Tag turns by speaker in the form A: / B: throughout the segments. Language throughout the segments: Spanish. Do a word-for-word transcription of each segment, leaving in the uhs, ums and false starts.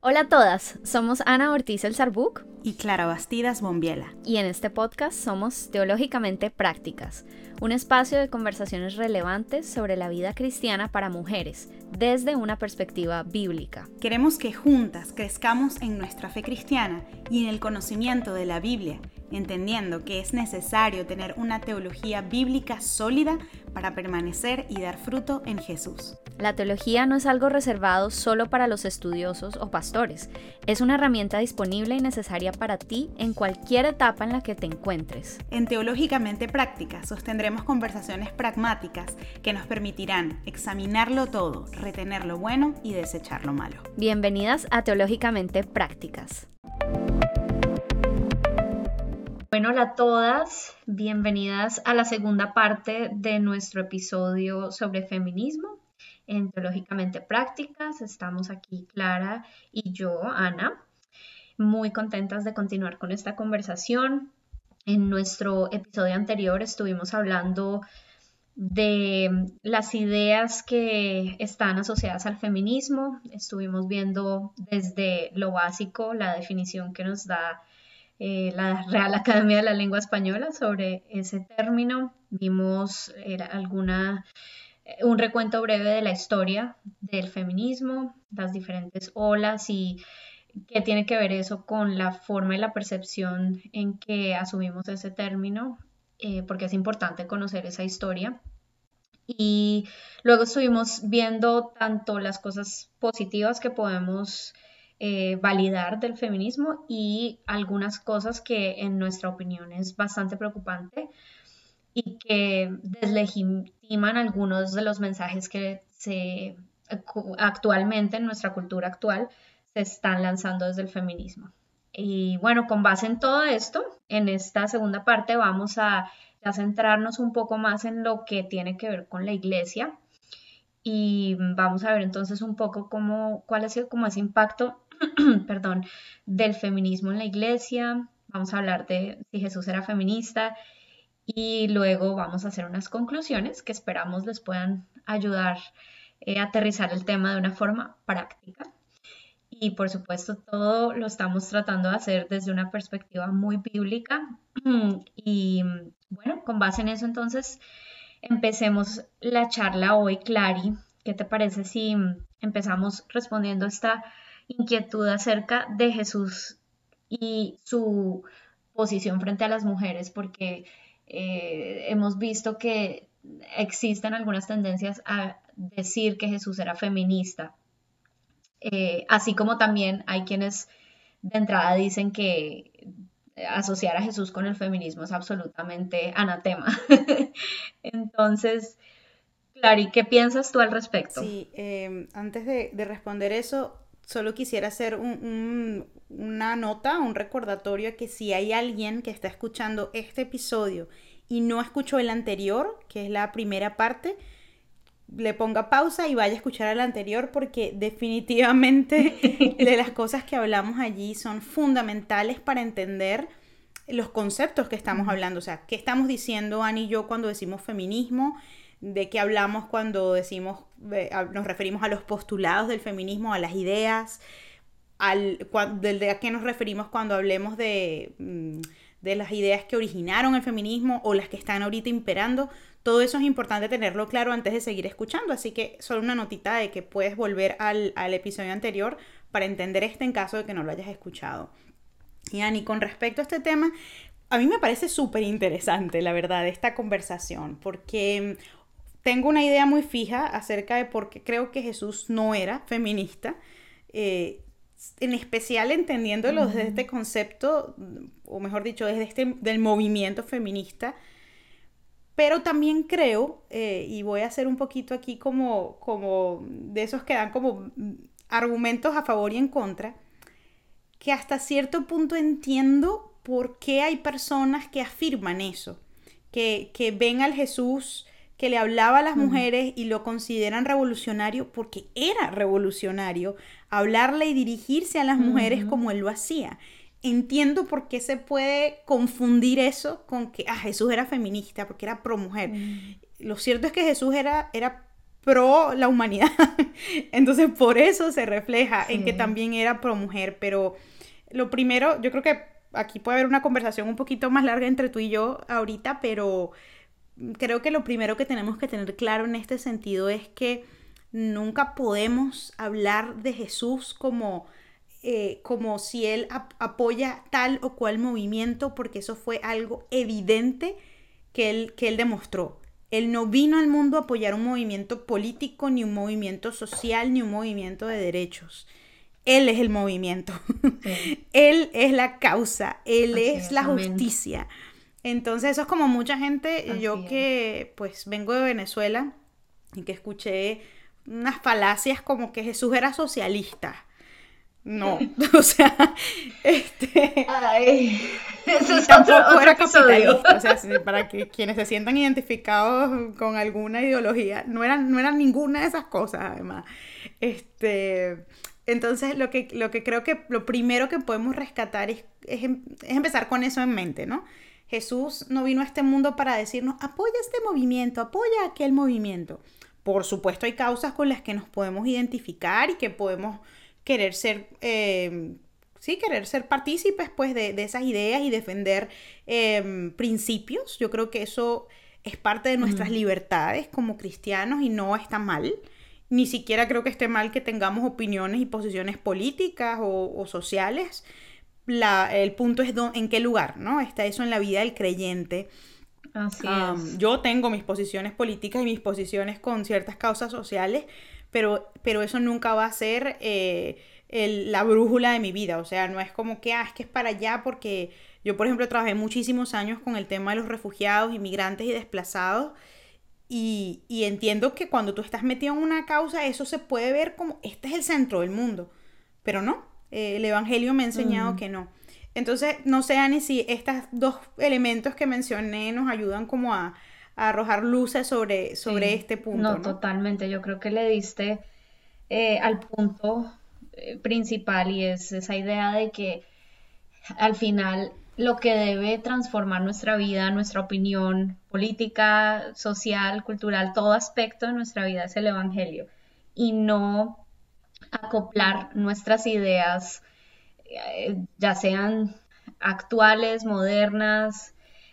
A: Hola a todas, somos Ana Ortiz El Sarbuc
B: y Clara Bastidas Bombiela.
A: Y en este podcast somos Teológicamente Prácticas, un espacio de conversaciones relevantes sobre la vida cristiana para mujeres, desde una perspectiva bíblica.
B: Queremos que juntas crezcamos en nuestra fe cristiana y en el conocimiento de la Biblia, entendiendo que es necesario tener una teología bíblica sólida para permanecer y dar fruto en Jesús.
A: La teología no es algo reservado solo para los estudiosos o pastores, es una herramienta disponible y necesaria para ti en cualquier etapa en la que te encuentres.
B: En Teológicamente Prácticas sostendremos conversaciones pragmáticas que nos permitirán examinarlo todo, retener lo bueno y desechar lo malo.
A: Bienvenidas a Teológicamente Prácticas. Bueno, hola a todas, bienvenidas a la segunda parte de nuestro episodio sobre feminismo en Teológicamente Prácticas. Estamos aquí Clara y yo, Ana, muy contentas de continuar con esta conversación. En nuestro episodio anterior estuvimos hablando de las ideas que están asociadas al feminismo. Estuvimos viendo desde lo básico la definición que nos da Eh, la Real Academia de la Lengua Española sobre ese término. Vimos eh, alguna, eh, un recuento breve de la historia del feminismo, las diferentes olas y qué tiene que ver eso con la forma y la percepción en que asumimos ese término, eh, porque es importante conocer esa historia. Y luego estuvimos viendo tanto las cosas positivas que podemos Eh, validar del feminismo y algunas cosas que en nuestra opinión es bastante preocupante y que deslegitiman algunos de los mensajes que se actualmente en nuestra cultura actual se están lanzando desde el feminismo. Y bueno, con base en todo esto, en esta segunda parte vamos a, a centrarnos un poco más en lo que tiene que ver con la iglesia y vamos a ver entonces un poco cómo, cuál ha sido como ese impacto perdón, del feminismo en la iglesia. Vamos a hablar de si Jesús era feminista y luego vamos a hacer unas conclusiones que esperamos les puedan ayudar eh, a aterrizar el tema de una forma práctica. Y por supuesto todo lo estamos tratando de hacer desde una perspectiva muy bíblica. Y bueno, con base en eso entonces empecemos la charla hoy. Clary, ¿qué te parece si empezamos respondiendo esta inquietud acerca de Jesús y su posición frente a las mujeres? Porque eh, hemos visto que existen algunas tendencias a decir que Jesús era feminista, eh, así como también hay quienes de entrada dicen que asociar a Jesús con el feminismo es absolutamente anatema. Entonces, Clary, ¿qué piensas tú al respecto?
B: Sí, eh, antes de, de responder eso, solo quisiera hacer un, un, una nota, un recordatorio que si hay alguien que está escuchando este episodio y no escuchó el anterior, que es la primera parte, le ponga pausa y vaya a escuchar el anterior porque definitivamente de las cosas que hablamos allí son fundamentales para entender los conceptos que estamos hablando. O sea, ¿qué estamos diciendo Ani y yo cuando decimos feminismo? ¿De qué hablamos cuando decimos, eh, nos referimos a los postulados del feminismo, a las ideas? Al, de, de a qué nos referimos cuando hablemos de, de las ideas que originaron el feminismo o las que están ahorita imperando? Todo eso es importante tenerlo claro antes de seguir escuchando, así que solo una notita de que puedes volver al, al episodio anterior para entender este en caso de que no lo hayas escuchado. Y Ani, con respecto a este tema, a mí me parece súper interesante, la verdad, esta conversación, porque tengo una idea muy fija acerca de por qué creo que Jesús no era feminista, eh, en especial entendiéndolo uh-huh. desde este concepto, o mejor dicho, desde este del movimiento feminista. Pero también creo, eh, y voy a hacer un poquito aquí como, como de esos que dan como argumentos a favor y en contra, que hasta cierto punto entiendo por qué hay personas que afirman eso, que, que ven al Jesús que le hablaba a las mujeres y lo consideran revolucionario porque era revolucionario hablarle y dirigirse a las mujeres uh-huh. como él lo hacía. Entiendo por qué se puede confundir eso con que ah, Jesús era feminista porque era pro mujer. Uh-huh. Lo cierto es que Jesús era, era pro la humanidad. Entonces por eso se refleja en que
A: Sí,
B: también era pro mujer. Pero lo primero, yo creo que aquí puede haber una conversación un poquito más larga entre tú y yo ahorita, pero creo que lo primero que tenemos que tener claro en este sentido es que nunca podemos hablar de Jesús como, eh, como si él ap- apoya tal o cual movimiento, porque eso fue algo evidente que él, que él demostró. Él no vino al mundo a apoyar un movimiento político, ni un movimiento social, ni un movimiento de derechos. Él es el movimiento.
A: sí,
B: Él es la causa. Él
A: así
B: es la
A: es, amén.
B: justicia. Entonces eso es como mucha gente, yo
A: Así es.
B: que pues vengo de Venezuela y que escuché unas falacias como que Jesús era socialista. No, o sea, este,
A: Ay, ese
B: ni
A: es otro,
B: tampoco
A: otro
B: era
A: episodio.
B: capitalista, o sea, si- para que quienes se sientan identificados con alguna ideología, no eran, no eran ninguna de esas cosas, además. Este, entonces, lo que, lo que creo que lo primero que podemos rescatar es, es, em- es empezar con eso en mente, ¿no? Jesús no vino a este mundo para decirnos, apoya este movimiento, apoya aquel movimiento. Por supuesto, hay causas con las que nos podemos identificar y que podemos querer ser eh, sí, querer ser partícipes pues de, de esas ideas y defender eh, principios. Yo creo que eso es parte de nuestras
A: Mm,
B: libertades como cristianos y no está mal. Ni siquiera creo que esté mal que tengamos opiniones y posiciones políticas o, o sociales. La, el punto es do, en qué lugar, ¿no? Está eso en la vida del creyente.
A: así
B: Um,
A: es.
B: yo tengo mis posiciones políticas y mis posiciones con ciertas causas sociales, pero, pero eso nunca va a ser eh, el- la brújula de mi vida. O sea, no es como que, ah, es que es para allá porque yo, por ejemplo, trabajé muchísimos años con el tema de los refugiados, inmigrantes y desplazados. Y, y entiendo que cuando tú estás metido en una causa, eso se puede ver como, este es el centro del mundo. Pero no, eh, el Evangelio me ha enseñado
A: Mm,
B: que no. Entonces, no sé, Ani, si estos dos elementos que mencioné nos ayudan como a, a arrojar luces sobre, sobre
A: sí,
B: este punto,
A: no,
B: ¿no?
A: totalmente. Yo creo que le diste eh, al punto eh, principal y es esa idea de que al final lo que debe transformar nuestra vida, nuestra opinión política, social, cultural, todo aspecto de nuestra vida es el Evangelio y no acoplar nuestras ideas, eh, ya sean actuales, modernas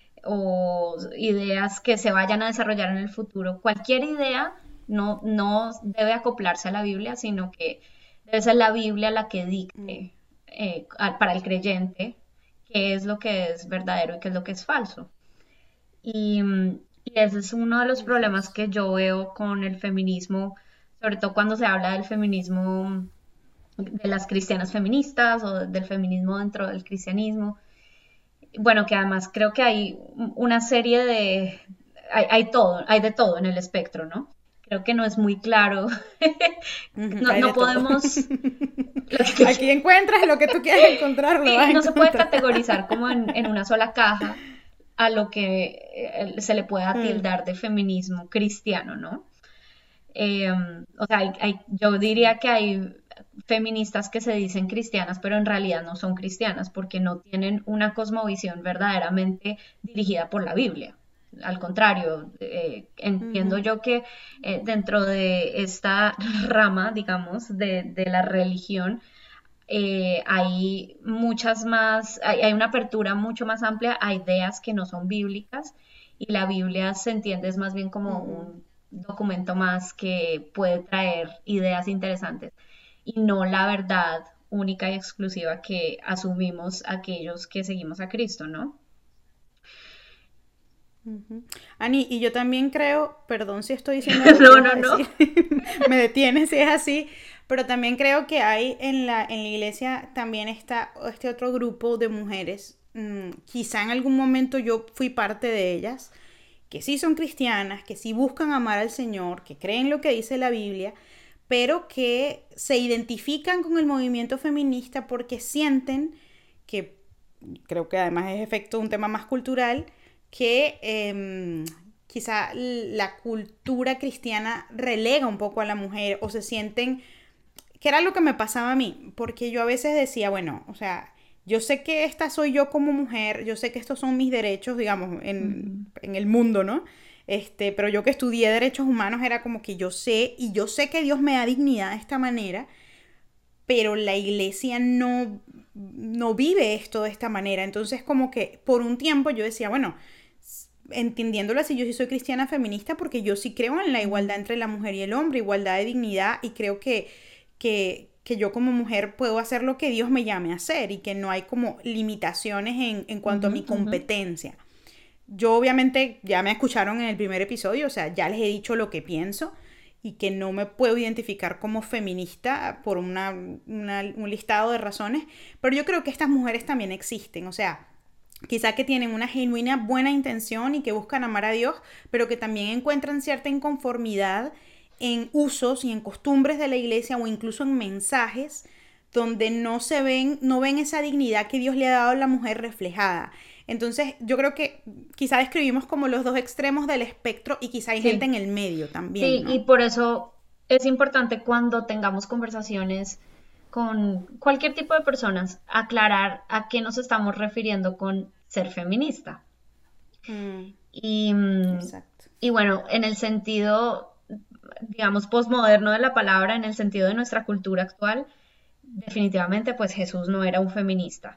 A: o ideas que se vayan a desarrollar en el futuro. Cualquier idea no, no debe acoplarse a la Biblia, sino que debe ser la Biblia la que
B: Mm,
A: dicte eh, para el creyente qué es lo que es verdadero y qué es lo que es falso. Y, mm, y ese es uno de los
B: así
A: problemas
B: es.
A: que yo veo con el feminismo, sobre todo cuando se habla del feminismo de las cristianas feministas o del feminismo dentro del cristianismo. Bueno, que además creo que hay una serie de, hay, hay todo, hay de todo en el espectro, ¿no? Creo que no es muy claro,
B: Ujú,
A: no,
B: hay
A: no
B: de todo.
A: podemos,
B: Aquí encuentras lo que tú quieres encontrar, lo
A: sí,
B: vas a
A: no se puede
B: encontrar.
A: categorizar como en, en una sola caja a lo que eh, se le pueda
B: Mm,
A: tildar de feminismo cristiano, ¿no? Eh, o sea, hay, hay- yo
B: sí.
A: diría que hay feministas que se dicen cristianas, pero en realidad no son cristianas porque no tienen una cosmovisión verdaderamente dirigida por la Biblia. Al contrario, eh, entiendo
B: Ujú,
A: yo que eh, dentro de esta rama, digamos, de, de la religión, eh, hay muchas más, hay, hay una apertura mucho más amplia a ideas que no son bíblicas y la Biblia se entiende es más bien como
B: ujú.
A: un documento más que puede traer ideas interesantes y no la verdad única y exclusiva que asumimos aquellos que seguimos a Cristo, ¿no?
B: Ujú. Ani, y yo también creo, perdón si estoy diciendo algo que
A: No,
B: ibas
A: no,
B: a
A: no.
B: decir, me detienes si es así, pero también creo que hay en la, en la iglesia también está este otro grupo de mujeres, mm, quizá en algún momento yo fui parte de ellas, que sí son cristianas, que sí buscan amar al Señor, que creen lo que dice la Biblia, pero que se identifican con el movimiento feminista porque sienten que, creo que además es efecto de un tema más cultural, que eh, quizá la cultura cristiana relega un poco a la mujer o se sienten, que era lo que me pasaba a mí, porque yo a veces decía, bueno, o sea, yo sé que esta soy yo como mujer, yo sé que estos son mis derechos, digamos, en,
A: Ujú.
B: en el mundo, ¿no? Este, pero yo que estudié derechos humanos era como que yo sé, y yo sé que Dios me da dignidad de esta manera, pero la iglesia no, no vive esto de esta manera. Entonces como que por un tiempo yo decía, bueno, entendiéndolo así, yo sí soy cristiana feminista porque yo sí creo en la igualdad entre la mujer y el hombre, igualdad de dignidad, y creo que, que, que yo como mujer puedo hacer lo que Dios me llame a hacer y que no hay como limitaciones en, en cuanto a mi
A: Ujú, ujú.
B: competencia. Yo obviamente ya me escucharon en el primer episodio, o sea, ya les he dicho lo que pienso y que no me puedo identificar como feminista por una, una, un listado de razones, pero yo creo que estas mujeres también existen, o sea, quizá que tienen una genuina buena intención y que buscan amar a Dios, pero que también encuentran cierta inconformidad en usos y en costumbres de la iglesia o incluso en mensajes donde no se ven, no ven esa dignidad que Dios le ha dado a la mujer reflejada. Entonces, yo creo que quizá describimos como los dos extremos del espectro y quizá hay gente en
A: Sí,
B: el medio también,
A: sí, y
B: ¿no?
A: por eso es importante cuando tengamos conversaciones con cualquier tipo de personas, aclarar a qué nos estamos refiriendo con ser feminista.
B: Mm,
A: Y, mm,
B: exacto.
A: y bueno, en el sentido, digamos, posmoderno de la palabra, en el sentido de nuestra cultura actual, definitivamente, pues Jesús no era un feminista.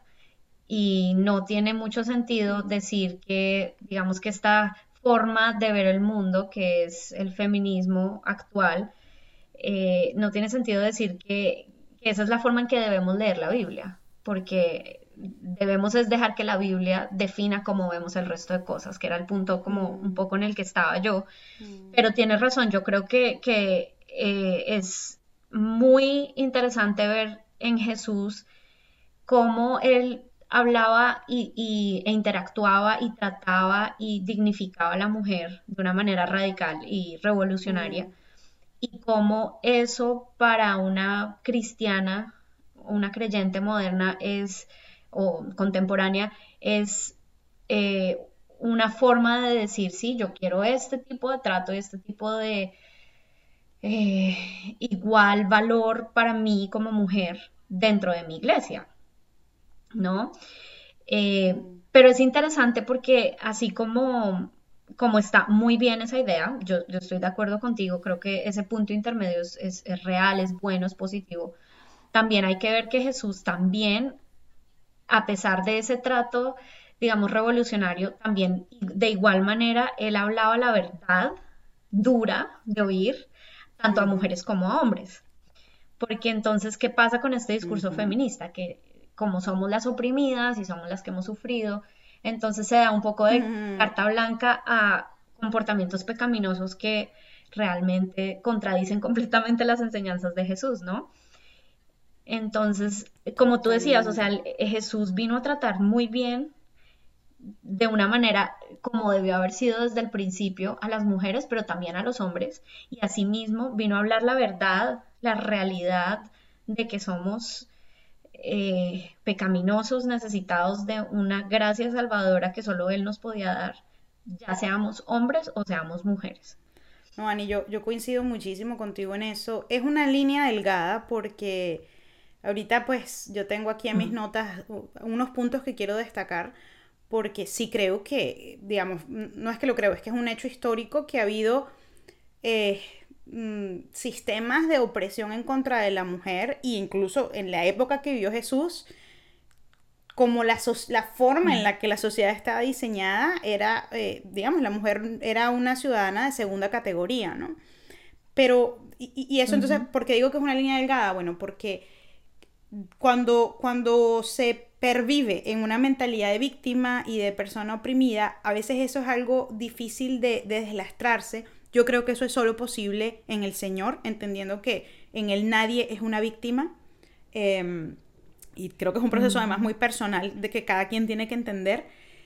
A: Y no tiene mucho sentido decir que, digamos, que esta forma de ver el mundo, que es el feminismo actual, eh, no tiene sentido decir que, que esa es la forma en que debemos leer la Biblia, porque debemos es dejar que la Biblia defina cómo vemos el resto de cosas, que era el punto como un
B: Mm,
A: poco en el que estaba yo.
B: mm,
A: Pero tienes razón, yo creo que, que eh, es muy interesante ver en Jesús cómo él hablaba y, y- e interactuaba y trataba y dignificaba a la mujer de una manera radical y revolucionaria,
B: mm,
A: y cómo eso para una cristiana, una creyente moderna es, o contemporánea, es eh, una forma de decir, sí, yo quiero este tipo de trato y este tipo de eh, igual valor para mí como mujer dentro de mi iglesia, ¿no? Eh,
B: mm,
A: pero es interesante porque así como, como está muy bien esa idea, yo, yo estoy de acuerdo contigo, creo que ese punto intermedio es, es- es real, es bueno, es positivo. También hay que ver que Jesús también, a pesar de ese trato, digamos, revolucionario, también de igual manera, él hablaba la verdad dura de oír, tanto a
B: ujú,
A: mujeres como a hombres. Porque entonces, ¿qué pasa con este discurso
B: ujú,
A: feminista? Que como somos las oprimidas y somos las que hemos sufrido, entonces se da un poco de
B: ujú.
A: carta blanca a comportamientos pecaminosos que realmente contradicen completamente las enseñanzas de Jesús, ¿no? Entonces, como tú decías, o sea,
B: Totalmente.
A: el- Jesús vino a tratar muy bien, de una manera como debió haber sido desde el principio, a las mujeres, pero también a los hombres, y asimismo vino a hablar la verdad, la realidad de que somos eh, pecaminosos, necesitados de una gracia salvadora que solo Él nos podía dar, ya seamos hombres o seamos mujeres.
B: No, Ani, yo, yo coincido muchísimo contigo en eso. Es una línea delgada porque ahorita pues yo tengo aquí en mis
A: Mm,
B: notas u- unos puntos que quiero destacar porque sí creo que, digamos, n- no es que lo creo, es que es un hecho histórico que ha habido eh, mm, sistemas de opresión en contra de la mujer e incluso en la época que vivió Jesús, como la, so- la forma en
A: mm,
B: la que la sociedad estaba diseñada era, eh, digamos, la mujer era una ciudadana de segunda categoría, ¿no? Pero, y, y eso entonces,
A: ujú,
B: ¿por qué digo que es una línea delgada? Bueno, porque cuando, cuando se pervive en una mentalidad de víctima y de persona oprimida, a veces eso es algo difícil de, de deslastrarse. Yo creo que eso es solo posible en el Señor, entendiendo que en Él nadie es una víctima. Eh, y creo que es un proceso además
A: ujú,
B: muy personal de que cada quien tiene que entender.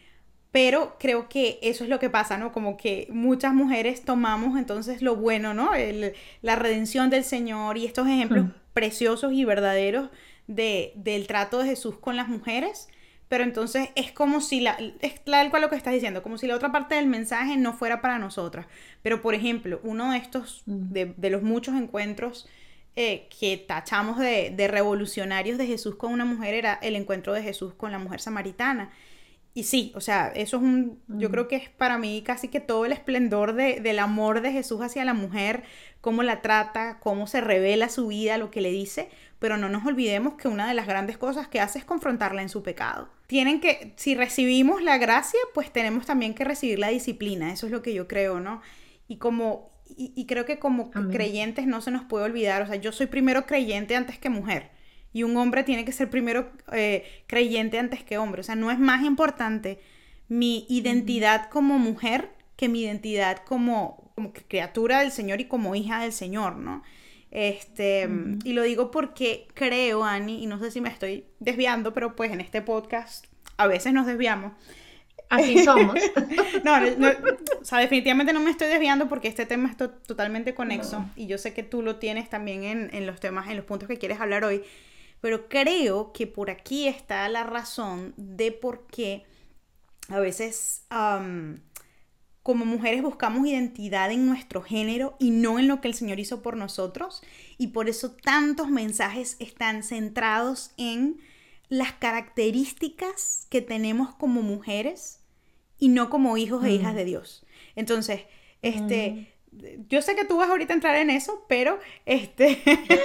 B: Pero creo que eso es lo que pasa, ¿no? Como que muchas mujeres tomamos entonces lo bueno, ¿no? El- la redención del Señor y estos ejemplos
A: mm,
B: preciosos y verdaderos de, del trato de Jesús con las mujeres. Pero entonces es como si la, es tal cual lo que estás diciendo, como si la otra parte del mensaje no fuera para nosotras. Pero por ejemplo, uno de estos,
A: mm,
B: de, de los muchos encuentros eh, que tachamos de, de revolucionarios de Jesús con una mujer era el encuentro de Jesús con la mujer samaritana. y sí, o sea, eso es un, yo
A: Mm,
B: creo que es para mí casi que todo el esplendor de, del amor de Jesús hacia la mujer, cómo la trata, cómo se revela su vida, lo que le dice, pero no nos olvidemos que una de las grandes cosas que hace es confrontarla en su pecado. Tienen que, si recibimos la gracia, pues tenemos también que recibir la disciplina, eso es lo que yo creo, ¿no? Y como, y, y creo que como
A: amén.
B: creyentes no se nos puede olvidar, o sea, yo soy primero creyente antes que mujer. Y un hombre tiene que ser primero eh, creyente antes que hombre. O sea, no es más importante mi
A: Ujú,
B: identidad como mujer que mi identidad como, como criatura del Señor y como hija del Señor, ¿no? Este,
A: ujú.
B: y lo digo porque creo, Ani, y no sé si me estoy desviando, pero pues en este podcast a veces nos desviamos.
A: Así somos.
B: no, no, no, o sea, definitivamente no me estoy desviando porque este tema es to totalmente conexo
A: No.
B: y yo sé que tú lo tienes también en, en los temas, en los puntos que quieres hablar hoy, pero creo que por aquí está la razón de por qué a veces um, como mujeres buscamos identidad en nuestro género y no en lo que el Señor hizo por nosotros. Y por eso tantos mensajes están centrados en las características que tenemos como mujeres y no como hijos e hijas
A: Mm,
B: de Dios. Entonces,
A: mm.
B: este, yo sé que tú vas ahorita a entrar en eso, pero este,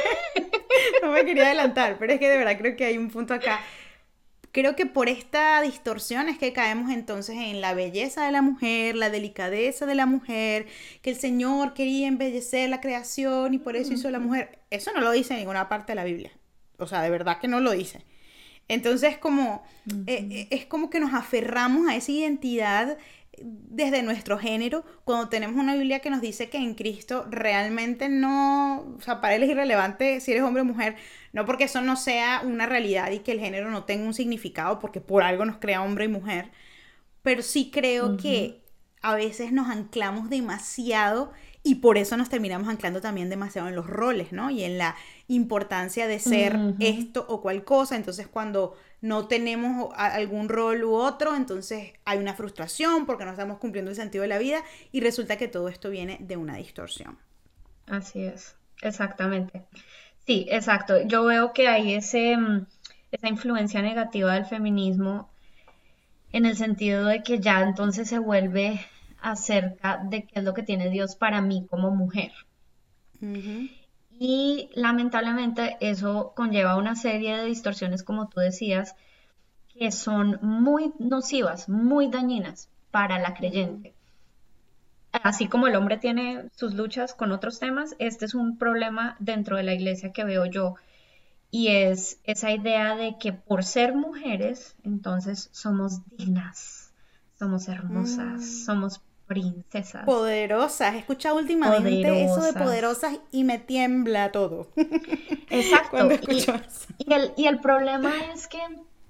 B: no me quería adelantar, pero es que de verdad creo que hay un punto acá. Creo que por esta distorsión es que caemos entonces en la belleza de la mujer, la delicadeza de la mujer, que el Señor quería embellecer la creación y por eso hizo la
A: Ujú,
B: mujer. Eso no lo dice en ninguna parte de la Biblia. O sea, de verdad que no lo dice. Entonces, como, eh,
A: ujú,
B: eh, es como que nos aferramos a esa identidad desde nuestro género, cuando tenemos una Biblia que nos dice que en Cristo realmente no, o sea, para él es irrelevante si eres hombre o mujer, no porque eso no sea una realidad y que el género no tenga un significado, porque por algo nos crea hombre y mujer, pero sí creo
A: ujú,
B: que a veces nos anclamos demasiado y por eso nos terminamos anclando también demasiado en los roles, ¿no? Y en la importancia de ser
A: ujú.
B: esto o cual cosa. Entonces cuando no tenemos algún rol u otro, entonces hay una frustración porque no estamos cumpliendo el sentido de la vida y resulta que todo esto viene de una distorsión.
A: Así es, exactamente. Sí, exacto. Yo veo que hay ese, mm, esa influencia negativa del feminismo en el sentido de que ya entonces se vuelve acerca de qué es lo que tiene Dios para mí como mujer.
B: Ujú,
A: Y lamentablemente eso conlleva una serie de distorsiones, como tú decías, que son muy nocivas, muy dañinas para la
B: ujú,
A: creyente. Así como el hombre tiene sus luchas con otros temas, este es un problema dentro de la iglesia que veo yo, y es esa idea de que por ser mujeres, entonces somos dignas, somos hermosas,
B: mm.
A: somos princesas,
B: Poderosas. He escuchado últimamente eso de
A: poderosas.
B: poderosas y me tiembla todo cuando
A: Exacto,
B: escucho
A: y,
B: eso.
A: y el, y el problema es que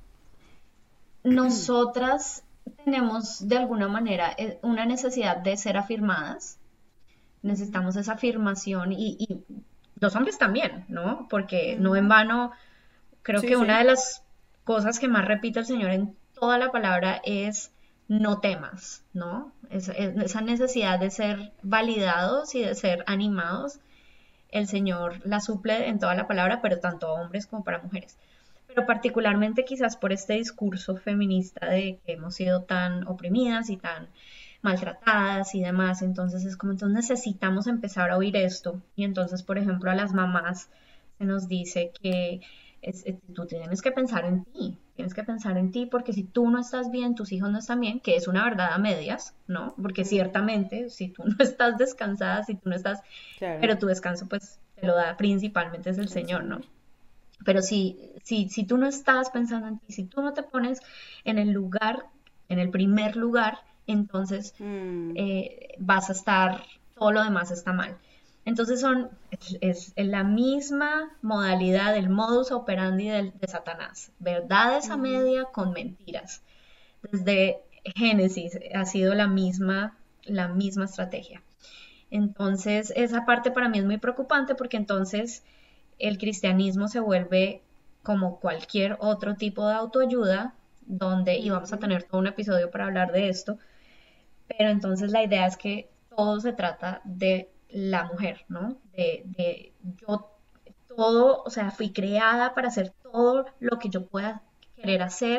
A: nosotras tenemos de alguna manera eh, una necesidad de ser afirmadas,
B: Ujú.
A: necesitamos esa afirmación y, y los hombres también, ¿no? Porque no en
B: Ujú.
A: vano, creo
B: Sí,
A: que una
B: sí.
A: de las cosas que más repite el Señor en toda la palabra es no temas, ¿no? Es- es- esa necesidad de ser validados y de ser animados, el Señor la suple en toda la palabra, pero tanto a hombres como para mujeres. Pero particularmente quizás por este discurso feminista de que hemos sido tan oprimidas y tan maltratadas y demás, entonces es como entonces necesitamos empezar a oír esto y entonces por ejemplo a las mamás se nos dice que es, es, tú tienes que pensar en ti, tienes que pensar en ti porque si tú no estás bien, tus hijos no están bien, que es una verdad a medias, ¿no? Porque
B: Ujú.
A: ciertamente si tú no estás descansada, si tú no estás,
B: Claro,
A: pero tu descanso pues te lo da principalmente es el
B: el
A: Señor,
B: Señor.
A: ¿no? Pero si, si, si tú no estás pensando en ti, si tú no te pones en el lugar, en el primer lugar, entonces
B: Mm,
A: eh, vas a estar, todo lo demás está mal. Entonces son, es, es la misma modalidad, el modus operandi del, de Satanás. Verdades a
B: ujú,
A: media con mentiras. Desde Génesis ha sido la misma, la misma estrategia. Entonces, esa parte para mí es muy preocupante porque entonces el cristianismo se vuelve como cualquier otro tipo de autoayuda, donde, y vamos a
B: ujú,
A: tener todo un episodio para hablar de esto, pero entonces la idea es que todo se trata de la mujer, ¿no? De, de yo, todo, o sea, fui creada para hacer todo lo que yo pueda querer hacer,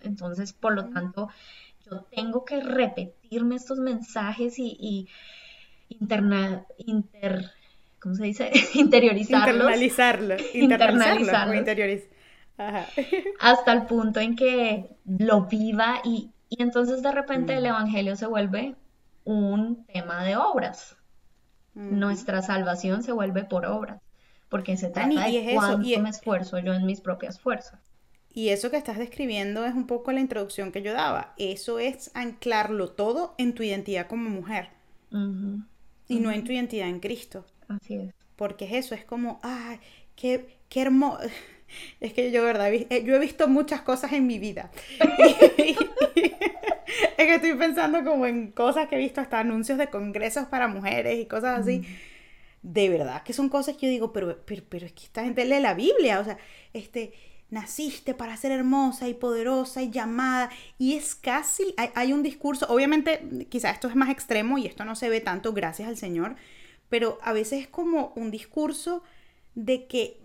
A: Entonces, por lo tanto, yo tengo que repetirme estos mensajes y, y interna, inter, ¿cómo se dice? Interiorizarlos,
B: Internalizarlo, internalizarlo o
A: internalizarlos,
B: interiorizarlo. Ajá.
A: hasta el punto en que lo viva y, y entonces de repente el
B: Mm,
A: Evangelio se vuelve un tema de obras.
B: ujú.
A: Nuestra salvación se vuelve por obras, porque se
B: Dani,
A: trata
B: y
A: de
B: es eso, y,
A: cuánto me
B: e-
A: esfuerzo yo en mis propias fuerzas.
B: y eso que estás describiendo es un poco la introducción que yo daba. Eso es anclarlo todo en tu identidad como mujer
A: Ujú,
B: y no en
A: ujú,
B: tu identidad en Cristo.
A: así es.
B: Porque es eso, es como, ay, qué, qué hermoso. Es que yo, verdad, vi- eh, yo he visto muchas cosas en mi vida. Y, es que estoy pensando como en cosas que he visto, hasta anuncios de congresos para mujeres y cosas así.
A: Mm,
B: De verdad que son cosas que yo digo, pero, pero, pero es que esta gente lee la Biblia, o sea, este, naciste para ser hermosa y poderosa y llamada, y es casi, hay, hay un discurso, obviamente quizás esto es más extremo y esto no se ve tanto, gracias al Señor, pero a veces es como un discurso de que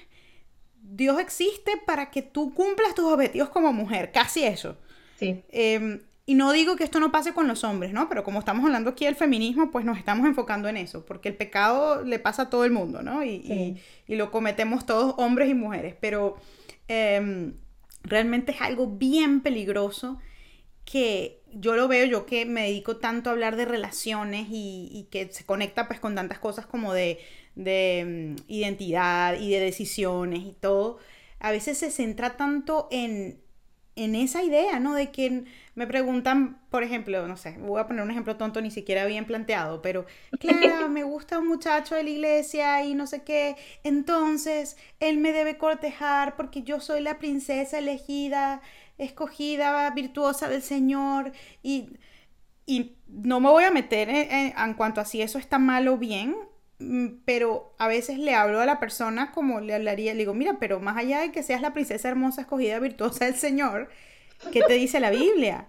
B: Dios existe para que tú cumplas tus objetivos como mujer, casi eso.
A: sí,
B: Eh, y no digo que esto no pase con los hombres, ¿no? Pero como estamos hablando aquí del feminismo, pues nos estamos enfocando en eso, porque el pecado le pasa a todo el mundo, ¿no? Y, y,
A: sí,
B: y lo cometemos todos, hombres y mujeres, pero eh, realmente es algo bien peligroso que yo lo veo, yo que me dedico tanto a hablar de relaciones y, y que se conecta pues con tantas cosas como de, de um, identidad y de decisiones y todo, a veces se centra tanto en, en esa idea, ¿no? De que me preguntan, por ejemplo, no sé, voy a poner un ejemplo tonto, ni siquiera bien planteado, pero Clara, me gusta un muchacho de la iglesia y no sé qué, entonces él me debe cortejar porque yo soy la princesa elegida, escogida, virtuosa del Señor y, y no me voy a meter en, en, en cuanto a si eso está mal o bien, mm, pero a veces le hablo a la persona como le hablaría, le digo, mira, pero más allá de que seas la princesa hermosa, escogida, virtuosa del Señor, ¿qué te dice la Biblia?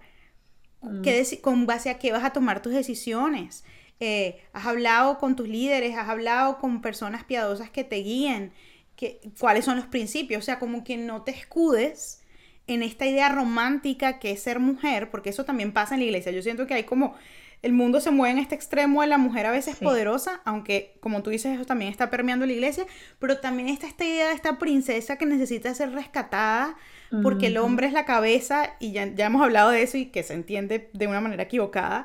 B: ¿Qué
A: mm,
B: deci- ¿Con base a qué vas a tomar tus decisiones? Eh, ¿Has hablado con tus líderes? ¿Has hablado con personas piadosas que te guíen? ¿Qué, ¿Cuáles son los principios? O sea, como que no te escudes en esta idea romántica que es ser mujer, porque eso también pasa en la iglesia. Yo siento que hay como, el mundo se mueve en este extremo de la mujer a veces
A: sí,
B: poderosa, aunque como tú dices, eso también está permeando la iglesia, pero también está esta idea de esta princesa que necesita ser rescatada porque el
A: ujú,
B: hombre es la cabeza, y ya, ya hemos hablado de eso y que se entiende de una manera equivocada,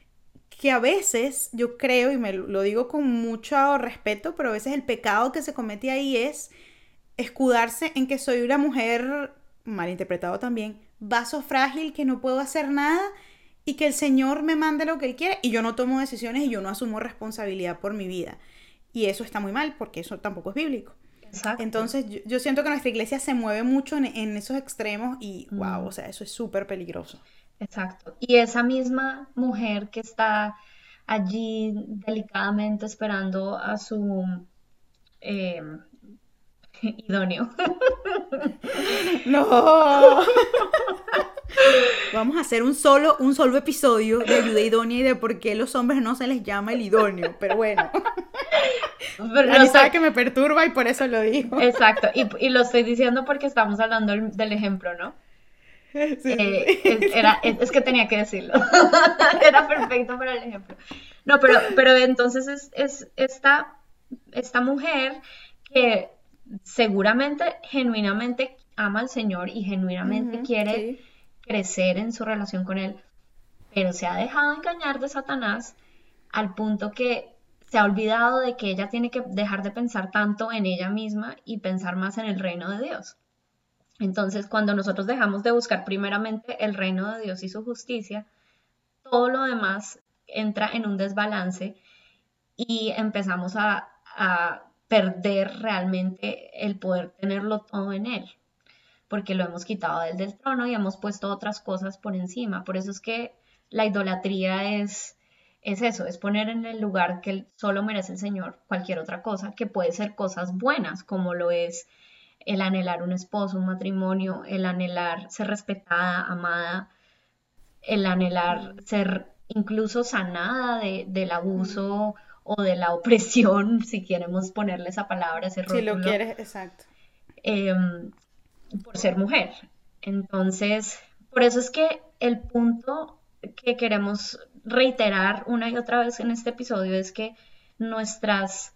B: que a veces yo creo, y me lo digo con mucho respeto, pero a veces el pecado que se comete ahí es escudarse en que soy una mujer, malinterpretado también, vaso frágil, que no puedo hacer nada y que el Señor me mande lo que Él quiere y yo no tomo decisiones y yo no asumo responsabilidad por mi vida. Y eso está muy mal porque eso tampoco es bíblico.
A: exacto.
B: Entonces yo, yo siento que nuestra iglesia se mueve mucho en, en esos extremos y wow, o
A: Mm,
B: sea, eso es súper peligroso.
A: exacto. Y esa misma mujer que está allí delicadamente esperando a su eh, idóneo.
B: No. Vamos a hacer un solo, un solo episodio de ayuda idónea y de por qué los hombres no se les llama el idóneo. Pero bueno,
A: Pero lo
B: Dani
A: estoy,
B: sabe que me perturba y por eso lo digo.
A: exacto, y, y lo estoy diciendo porque estamos hablando del, del ejemplo, ¿no?
B: Sí, sí,
A: Eh, es,
B: sí.
A: era, es, es que tenía que decirlo. Era perfecto para el ejemplo. No, pero, pero entonces es, es esta, esta mujer que seguramente, genuinamente ama al Señor y genuinamente
B: Ujú,
A: quiere
B: sí.
A: crecer en su relación con Él, pero se ha dejado engañar de Satanás al punto que se ha olvidado de que ella tiene que dejar de pensar tanto en ella misma y pensar más en el reino de Dios. Entonces, cuando nosotros dejamos de buscar primeramente el reino de Dios y su justicia, todo lo demás entra en un desbalance y empezamos a, a perder realmente el poder tenerlo todo en Él, porque lo hemos quitado del, del trono y hemos puesto otras cosas por encima. Por eso es que la idolatría es, es eso, es poner en el lugar que solo merece el Señor cualquier otra cosa, que puede ser cosas buenas, como lo es el anhelar un esposo, un matrimonio, el anhelar ser respetada, amada, el anhelar
B: Mm,
A: ser incluso sanada de, del
B: mm.
A: abuso o de la opresión, si queremos ponerle esa palabra, ese
B: Si lo
A: rótulo,
B: quieres, exacto.
A: eh, por ser mujer. Entonces, Por eso es que el punto que queremos reiterar una y otra vez en este episodio es que nuestras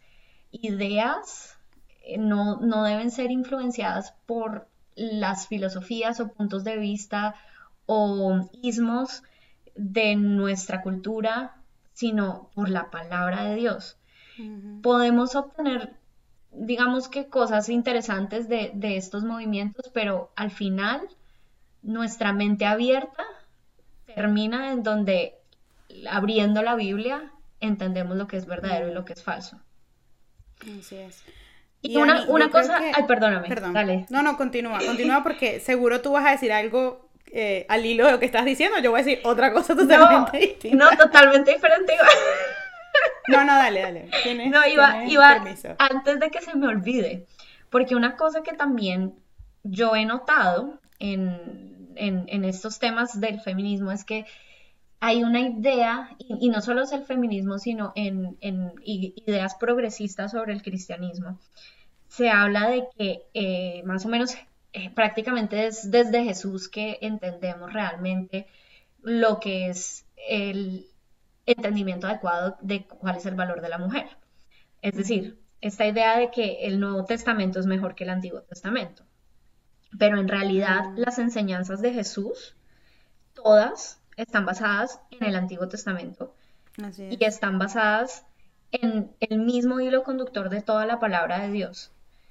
A: ideas eh, no, no deben ser influenciadas por las filosofías o puntos de vista o ismos de nuestra cultura, sino por la palabra de Dios.
B: Ujú.
A: Podemos obtener, digamos que cosas interesantes de, de estos movimientos, pero al final nuestra mente abierta termina en donde, abriendo la Biblia, entendemos lo que es verdadero y
B: Mm,
A: lo que es falso.
B: así es.
A: Y
B: Y
A: una,
B: Dani,
A: una
B: yo creo
A: cosa, ay,
B: que,
A: perdóname,
B: perdón,
A: dale.
B: no, no, continúa, continúa porque seguro tú vas a decir algo eh, al hilo de lo que estás diciendo, yo voy a decir otra cosa
A: No,
B: totalmente
A: no,
B: distinta.
A: totalmente diferente.
B: No, no, dale, dale,
A: No,
B: tienes,
A: iba,
B: tienes
A: iba
B: permiso.
A: antes de que se me olvide, porque una cosa que también yo he notado en, en, en estos temas del feminismo es que hay una idea, y, y no solo es el feminismo, sino en, en i- ideas progresistas sobre el cristianismo. Se habla de que eh, más o menos eh, prácticamente es desde Jesús que entendemos realmente lo que es el entendimiento adecuado de cuál es el valor de la mujer. Es
B: Ujú.
A: decir, esta idea de que el Nuevo Testamento es mejor que el Antiguo Testamento. Pero en realidad
B: Mm,
A: las enseñanzas de Jesús, todas están basadas en el Antiguo Testamento
B: así
A: y
B: es.
A: están basadas en el mismo hilo conductor de toda la palabra de Dios.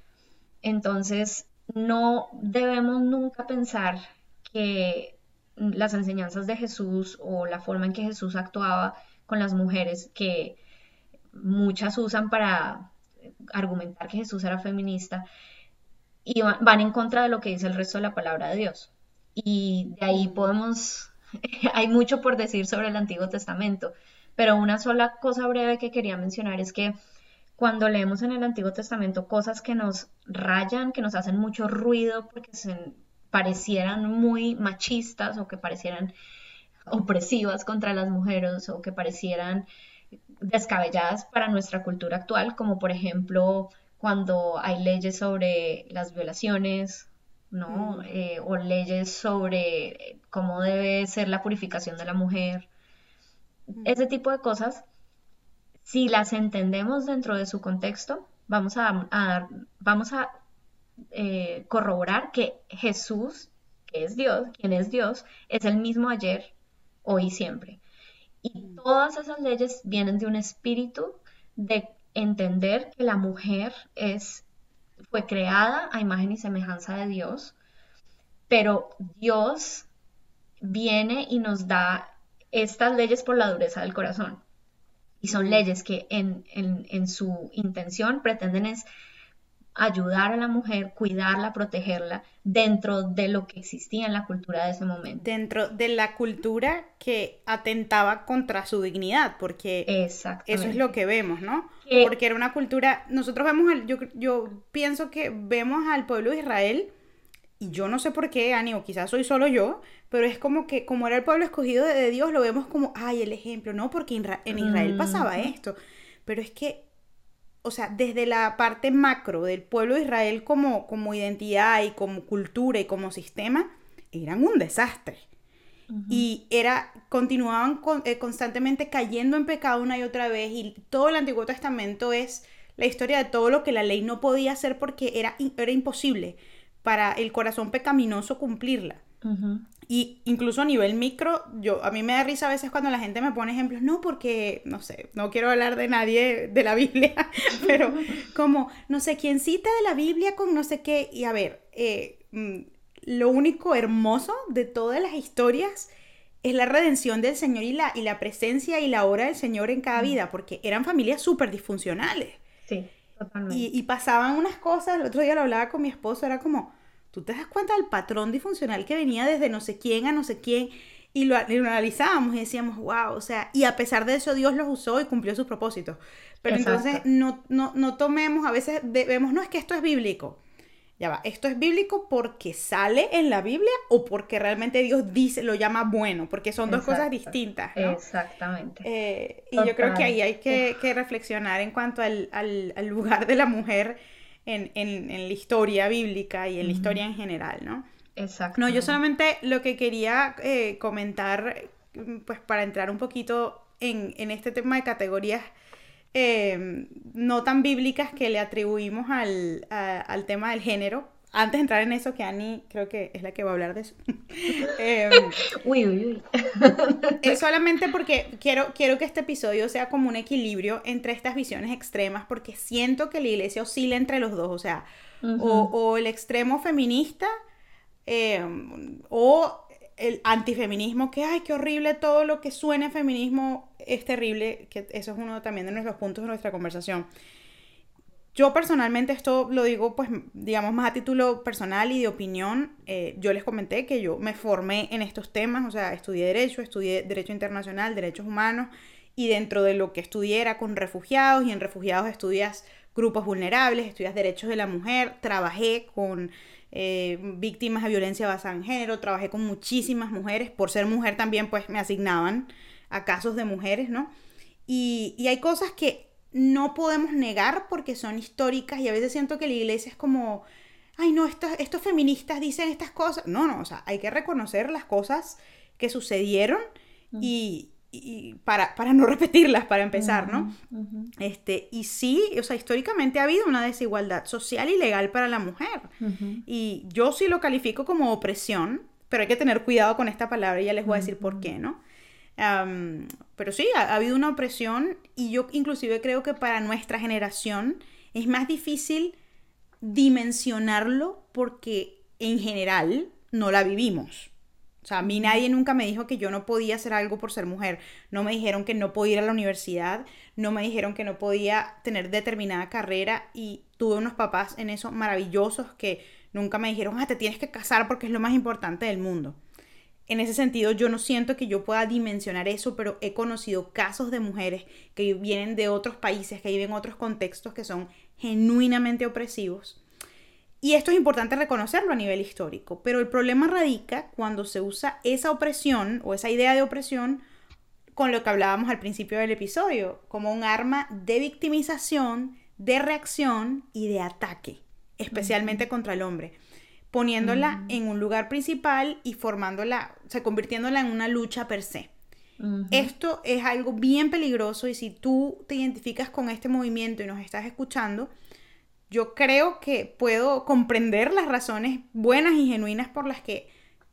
A: Entonces, no debemos nunca pensar que las enseñanzas de Jesús o la forma en que Jesús actuaba con las mujeres, que muchas usan para argumentar que Jesús era feminista, y van en contra de lo que dice el resto de la palabra de Dios. Y de ahí
B: Mm,
A: podemos, hay mucho por decir sobre el Antiguo Testamento, pero una sola cosa breve que quería mencionar es que cuando leemos en el Antiguo Testamento cosas que nos rayan, que nos hacen mucho ruido porque se parecieran muy machistas o que parecieran opresivas contra las mujeres o que parecieran descabelladas para nuestra cultura actual, como por ejemplo cuando hay leyes sobre las violaciones, ¿no?
B: mm,
A: Eh, o leyes sobre cómo debe ser la purificación de la mujer. Ese
B: ujú.
A: tipo de cosas, si las entendemos dentro de su contexto, vamos a, a dar, vamos a eh, corroborar que Jesús, que es Dios, quien es Dios, es el mismo ayer, hoy y siempre. Y
B: Mm.
A: todas esas leyes vienen de un espíritu de entender que la mujer es, fue creada a imagen y semejanza de Dios, pero Dios viene y nos da estas leyes por la dureza del corazón. Y son
B: Mm.
A: leyes que en, en, en su intención pretenden es ayudar a la mujer, cuidarla, protegerla dentro de lo que existía en la cultura de ese momento.
B: Dentro de la cultura que atentaba contra su dignidad, porque eso es lo
A: Exactamente.
B: que vemos, ¿no?
A: Que,
B: Porque era una cultura, nosotros vemos, al, yo, yo pienso que vemos al pueblo de Israel, y yo no sé por qué, Ani, o quizás soy solo yo, pero es como que como era el pueblo escogido de, de Dios, lo vemos como, ay, el ejemplo, no, porque en, Ra- en Israel pasaba
A: ujú,
B: esto, pero es que o sea, desde la parte macro del pueblo de Israel como, como identidad y como cultura y como sistema, eran un desastre.
A: ujú,
B: Y era, continuaban con, eh, constantemente cayendo en pecado una y otra vez. Y todo el Antiguo Testamento es la historia de todo lo que la ley no podía hacer porque era, era imposible para el corazón pecaminoso cumplirla.
A: ujú.
B: Y incluso a nivel micro, yo, a mí me da risa a veces cuando la gente me pone ejemplos, no porque, no sé, no quiero hablar de nadie de la Biblia, pero como, no sé, quién cita de la Biblia con no sé qué, y a ver, eh, mm, lo único hermoso de todas las historias es la redención del Señor y la, y la presencia y la obra del Señor en cada vida, porque eran familias súper disfuncionales.
A: Sí,
B: Y,
A: totalmente.
B: y pasaban unas cosas, el otro día lo hablaba con mi esposo, era como, tú te das cuenta del patrón disfuncional que venía desde no sé quién a no sé quién, y lo, y lo analizábamos y decíamos, wow, o sea, y a pesar de eso Dios los usó y cumplió sus propósitos. Pero entonces
A: Exacto.
B: no, no, no tomemos, a veces vemos, no es que esto es bíblico. Ya va, ¿esto es bíblico porque sale en la Biblia o porque realmente Dios dice, lo llama bueno? Porque son dos cosas
A: Exacto.
B: distintas, ¿no?
A: Exactamente.
B: Eh, y yo creo que
A: Total.
B: ahí hay
A: Uf.
B: que, que reflexionar en cuanto al, al, al lugar de la mujer en, en, en la historia bíblica y en la
A: Ujú.
B: historia en general, ¿no? No, yo
A: exactamente.
B: solamente lo que quería eh, comentar, mm, pues para entrar un poquito en, en este tema de categorías eh, no tan bíblicas que le atribuimos al, a- al tema del género. Antes de entrar en eso, que Annie creo que es la que va a hablar de eso. Em,
A: Uy, uy, uy.
B: es solamente porque quiero, quiero que este episodio sea como un equilibrio entre estas visiones extremas, porque siento que la iglesia oscila entre los dos, o sea, o,
A: Ujú,
B: o el extremo feminista eh, o el antifeminismo, que ay, qué horrible, todo lo que suene feminismo es terrible, que eso es uno también de nuestros puntos de nuestra conversación. Yo personalmente esto lo digo, pues, digamos, más a título personal y de opinión. Eh, yo les comenté que yo me formé en estos temas, o sea, estudié Derecho, estudié Derecho Internacional, Derechos Humanos, y dentro de lo que estudié era con refugiados, y en refugiados estudias grupos vulnerables, estudias derechos de la mujer, trabajé con eh, víctimas de violencia basada en género, trabajé con muchísimas mujeres, por ser mujer también, pues, me asignaban a casos de mujeres, ¿no? Y, y hay cosas que no podemos negar porque son históricas y a veces siento que la iglesia es como, ay no, estos, estos feministas dicen estas cosas. No, no, o sea, hay que reconocer las cosas que sucedieron y, y para, para no repetirlas, para empezar,
A: ujú,
B: ¿no?
A: ujú,
B: Este, y sí, o sea, históricamente ha habido una desigualdad social y legal para la mujer.
A: ujú,
B: Y yo sí lo califico como opresión, pero hay que tener cuidado con esta palabra y ya les voy a decir por
A: ujú,
B: qué, ¿no? Um, pero sí, ha, ha, habido una opresión y yo inclusive creo que para nuestra generación es más difícil dimensionarlo porque en general no la vivimos. O sea, a mí
A: ujú,
B: nadie nunca me dijo que yo no podía hacer algo por ser mujer. No me dijeron que no podía ir a la universidad, no me dijeron que no podía tener determinada carrera y tuve unos papás en eso maravillosos que nunca me dijeron, ah, te tienes que casar porque es lo más importante del mundo. En ese sentido, yo no siento que yo pueda dimensionar eso, pero he conocido casos de mujeres que vienen de otros países, que viven en otros contextos que son genuinamente opresivos. Y esto es importante reconocerlo a nivel histórico, pero el problema radica cuando se usa esa opresión o esa idea de opresión con lo que hablábamos al principio del episodio, como un arma de victimización, de reacción y de ataque,
A: ujú,
B: especialmente contra el hombre, poniéndola
A: ujú,
B: en un lugar principal y formándola, o sea, convirtiéndola en una lucha per se.
A: ujú,
B: Esto es algo bien peligroso y si tú te identificas con este movimiento y nos estás escuchando, yo creo que puedo comprender las razones buenas y genuinas por las que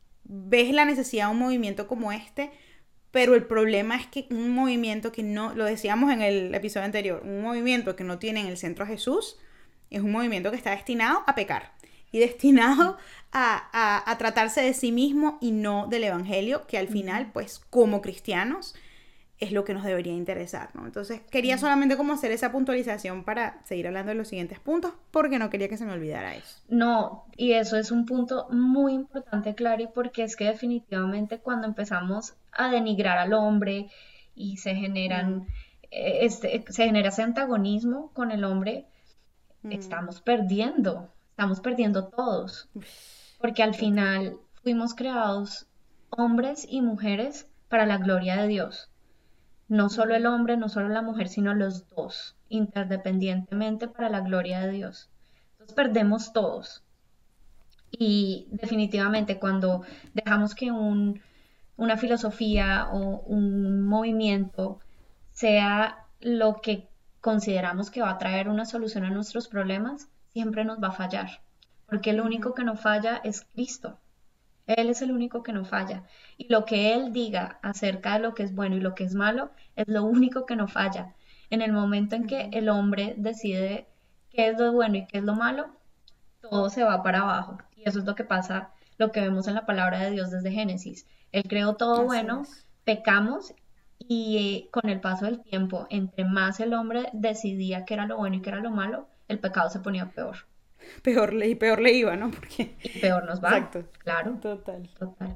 B: ves la necesidad de un movimiento como este, pero el problema es que un movimiento que no, lo decíamos en el episodio anterior, un movimiento que no tiene en el centro a Jesús, es un movimiento que está destinado a pecar y destinado a, a, a tratarse de sí mismo y no del Evangelio, que al final,
A: ujú.
B: pues como cristianos, es lo que nos debería interesar, ¿no? Entonces quería
A: Sí.
B: solamente como hacer esa puntualización para seguir hablando de los siguientes puntos, porque no quería que se me olvidara eso.
A: No, y eso es un punto muy importante, Clary, porque es que definitivamente cuando empezamos a denigrar al hombre y se
B: Mm,
A: generan, eh, este, se genera ese antagonismo con el hombre,
B: mm,
A: estamos perdiendo, estamos perdiendo todos, porque al
B: total.
A: final fuimos creados hombres y mujeres para la gloria de Dios. No solo el
B: Ujú,
A: hombre, no solo la mujer, sino los dos, interdependientemente para la gloria de Dios. Entonces perdemos todos. Y definitivamente cuando dejamos que un, una filosofía o un movimiento sea lo que consideramos que va a traer una solución a nuestros problemas, siempre nos va a fallar. Porque el único
B: ujú,
A: que no falla es Cristo. Él es el único que no falla. Y lo que Él diga acerca de lo que es bueno y lo que es malo es lo único que no falla. En el momento en que
B: ujú.
A: el hombre decide qué es lo bueno y qué es lo malo, todo se va para abajo. Y eso es lo que pasa, lo que vemos en la palabra de Dios desde Génesis. Él creó todo
B: Así
A: bueno,
B: es.
A: pecamos y eh, con el paso del tiempo, entre más el hombre decidía qué era lo bueno y qué era lo malo, el pecado se ponía peor.
B: Peor le, y peor le iba, ¿no? Porque,
A: Y peor nos va,
B: exacto,
A: claro,
B: total.
A: total.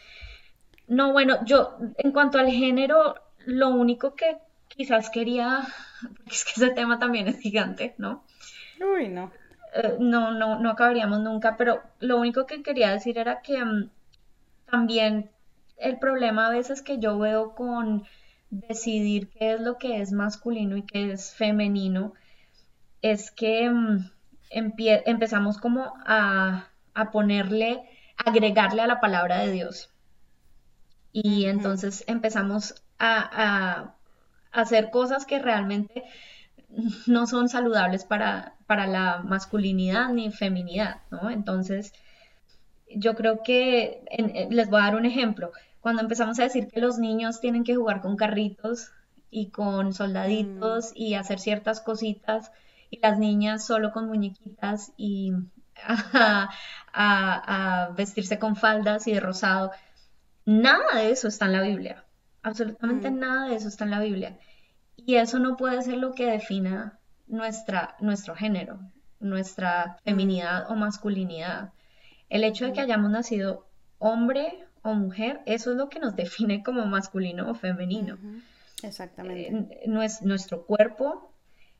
A: No, bueno, yo en cuanto al género, lo único que quizás quería, porque es que ese tema también es gigante, ¿no?
B: Uy, no.
A: Eh, no, no, no acabaríamos nunca, pero lo único que quería decir era que mm, también el problema a veces que yo veo con decidir qué es lo que es masculino y qué es femenino es que mm, empie- empezamos como a, a ponerle agregarle a la palabra de Dios. Y
B: Ujú,
A: entonces empezamos a, a hacer cosas que realmente no son saludables para, para la masculinidad ni feminidad, ¿no? Entonces, yo creo que en- en- les voy a dar un ejemplo. Cuando empezamos a decir que los niños tienen que jugar con carritos y con
B: mm,
A: soldaditos y hacer ciertas cositas, y las niñas solo con muñequitas y a, a- a vestirse con faldas y de rosado, nada de eso está en la Biblia. Absolutamente
B: mm,
A: nada de eso está en la Biblia. Y eso no puede ser lo que defina nuestra, nuestro género, nuestra
B: mm,
A: feminidad o masculinidad. El hecho de que
B: ujú,
A: hayamos nacido hombre o mujer, eso es lo que nos define como masculino o femenino.
B: ujú. Exactamente.
A: Eh, nues- nuestro cuerpo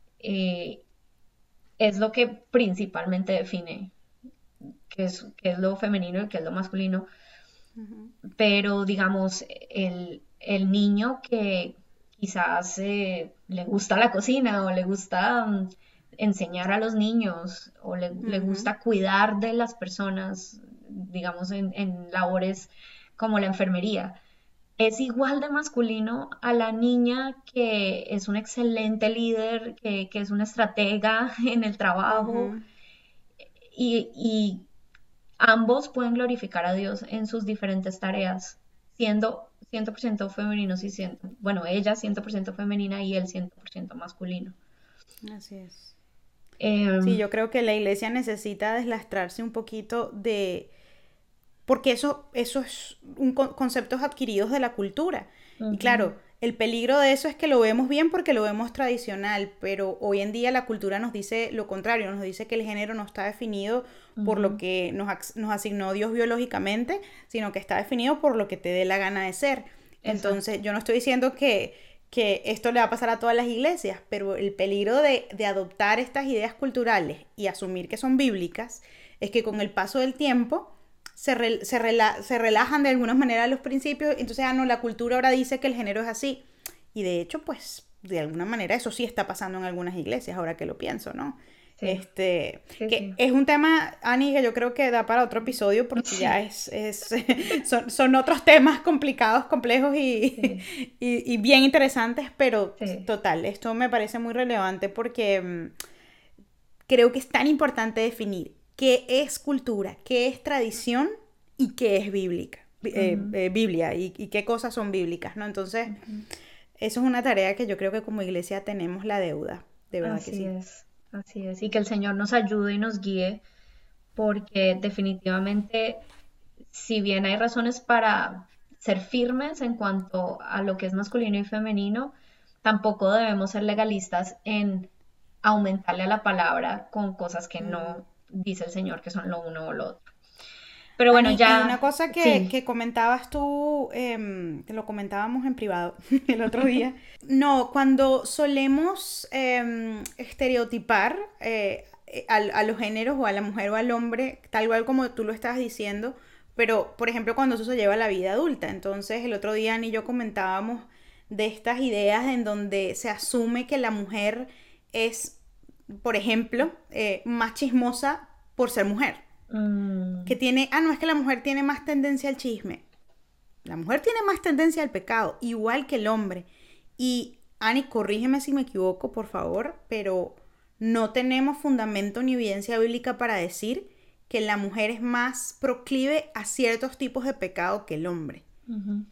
A: eh, es lo que principalmente define qué es, qué es lo femenino y qué es lo masculino,
B: Ujú,
A: pero digamos, el, el niño que quizás eh, le gusta la cocina o le gusta mm, enseñar a los niños o le, le
B: ujú,
A: gusta cuidar de las personas, digamos, en, en labores como la enfermería, es igual de masculino a la niña que es un excelente líder, que, que es una estratega en el trabajo
B: ujú.
A: y, y ambos pueden glorificar a Dios en sus diferentes tareas, siendo cien por ciento femeninos y siendo, bueno, ella cien por ciento femenina y él cien por ciento masculino.
B: Así es. Sí,
A: Eh,
B: yo creo que la iglesia necesita deslastrarse un poquito de, porque eso, eso es un con- conceptos adquiridos de la cultura. Y
A: ujú,
B: claro, el peligro de eso es que lo vemos bien porque lo vemos tradicional, pero hoy en día la cultura nos dice lo contrario, nos dice que el género no está definido por lo
A: ujú,
B: que nos, ax- nos asignó Dios biológicamente, sino que está definido por lo que te dé la gana de ser.
A: exacto.
B: Entonces, yo no estoy diciendo que, que esto le va a pasar a todas las iglesias, pero el peligro de, de adoptar estas ideas culturales y asumir que son bíblicas es que con el paso del tiempo se, re, se, rela, se, relajan de alguna manera los principios, entonces, ah, no, la cultura ahora dice que el género es así. Y de hecho, pues, de alguna manera eso sí está pasando en algunas iglesias, ahora que lo pienso, ¿no?
A: Sí,
B: Este,
A: sí,
B: que
A: sí.
B: es un tema, Ani, que yo creo que da para otro episodio porque ya
A: Sí,
B: es, es son, son, otros temas complicados, complejos y,
A: sí,
B: y, y, bien interesantes, pero
A: sí.
B: total, esto me parece muy relevante porque um, creo que es tan importante definir qué es cultura, qué es tradición y qué es bíblica, eh,
A: Ujú,
B: eh, Biblia y, y, qué cosas son bíblicas, ¿no? Entonces,
A: ujú.
B: eso es una tarea que yo creo que como iglesia tenemos la deuda, de verdad que
A: Así
B: sí.
A: es, así es. Y que el Señor nos ayude y nos guíe, porque definitivamente, si bien hay razones para ser firmes en cuanto a lo que es masculino y femenino, tampoco debemos ser legalistas en aumentarle a la palabra con cosas que
B: Mm.
A: no dice el Señor que son lo uno o lo otro. Pero bueno,
B: Ani, y una
A: ya,
B: cosa que,
A: sí.
B: que comentabas tú, eh, que lo comentábamos en privado el otro día, no, cuando solemos eh, estereotipar eh, a, a los géneros o a la mujer o al hombre, tal cual como tú lo estabas diciendo, pero por ejemplo cuando eso se lleva a la vida adulta, entonces el otro día Ani y yo comentábamos de estas ideas en donde se asume que la mujer es, por ejemplo, eh, más chismosa por ser mujer que
A: Mm,
B: tiene, ah, no, es que la mujer tiene más tendencia al chisme. La mujer tiene más tendencia al pecado, igual que el hombre. Y, Ani, corrígeme si me equivoco, por favor, pero no tenemos fundamento ni evidencia bíblica para decir que la mujer es más proclive a ciertos tipos de pecado que el hombre.
A: ujú,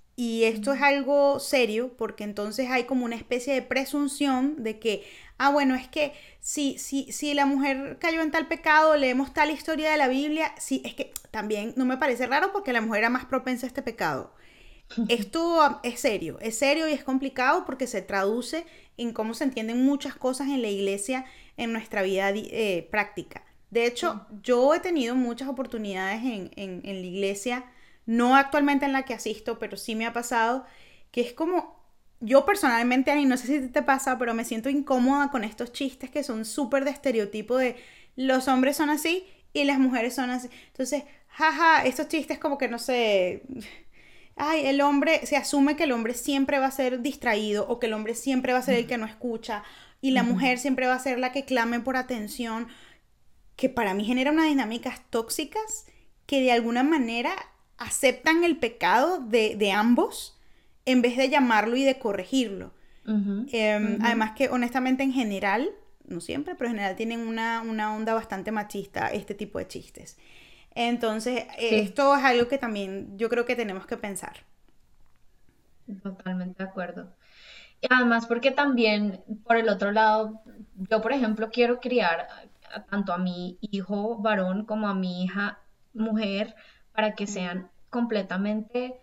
B: Y esto es
A: ujú,
B: algo serio porque entonces hay como una especie de presunción de que, ah, bueno, es que si, si, si la mujer cayó en tal pecado, leemos tal historia de la Biblia, sí, es que también no me parece raro porque la mujer era más propensa a este pecado. Esto es serio, es serio y es complicado porque se traduce en cómo se entienden muchas cosas en la iglesia, en nuestra vida eh, práctica. De hecho,
A: sí.
B: yo he tenido muchas oportunidades en, en, en la iglesia, no actualmente en la que asisto, pero sí me ha pasado, que es como, yo personalmente, Ani, no sé si te pasa, pero me siento incómoda con estos chistes que son súper de estereotipo de los hombres son así y las mujeres son así. Entonces, jaja, estos chistes como que no sé, ay, el hombre, se asume que el hombre siempre va a ser distraído o que el hombre siempre va a ser el que no escucha y la
A: Ujú,
B: mujer siempre va a ser la que clame por atención, que para mí genera unas dinámicas tóxicas que de alguna manera aceptan el pecado de, de ambos en vez de llamarlo y de corregirlo.
A: Ujú,
B: Eh,
A: ujú.
B: además que honestamente en general, no siempre, pero en general tienen una, una onda bastante machista este tipo de chistes. Entonces, eh,
A: Sí,
B: esto es algo que también yo creo que tenemos que pensar.
A: totalmente de acuerdo. Y además porque también, por el otro lado, yo, por ejemplo, quiero criar a- a- tanto a mi hijo varón como a mi hija mujer para que
B: Mm,
A: sean completamente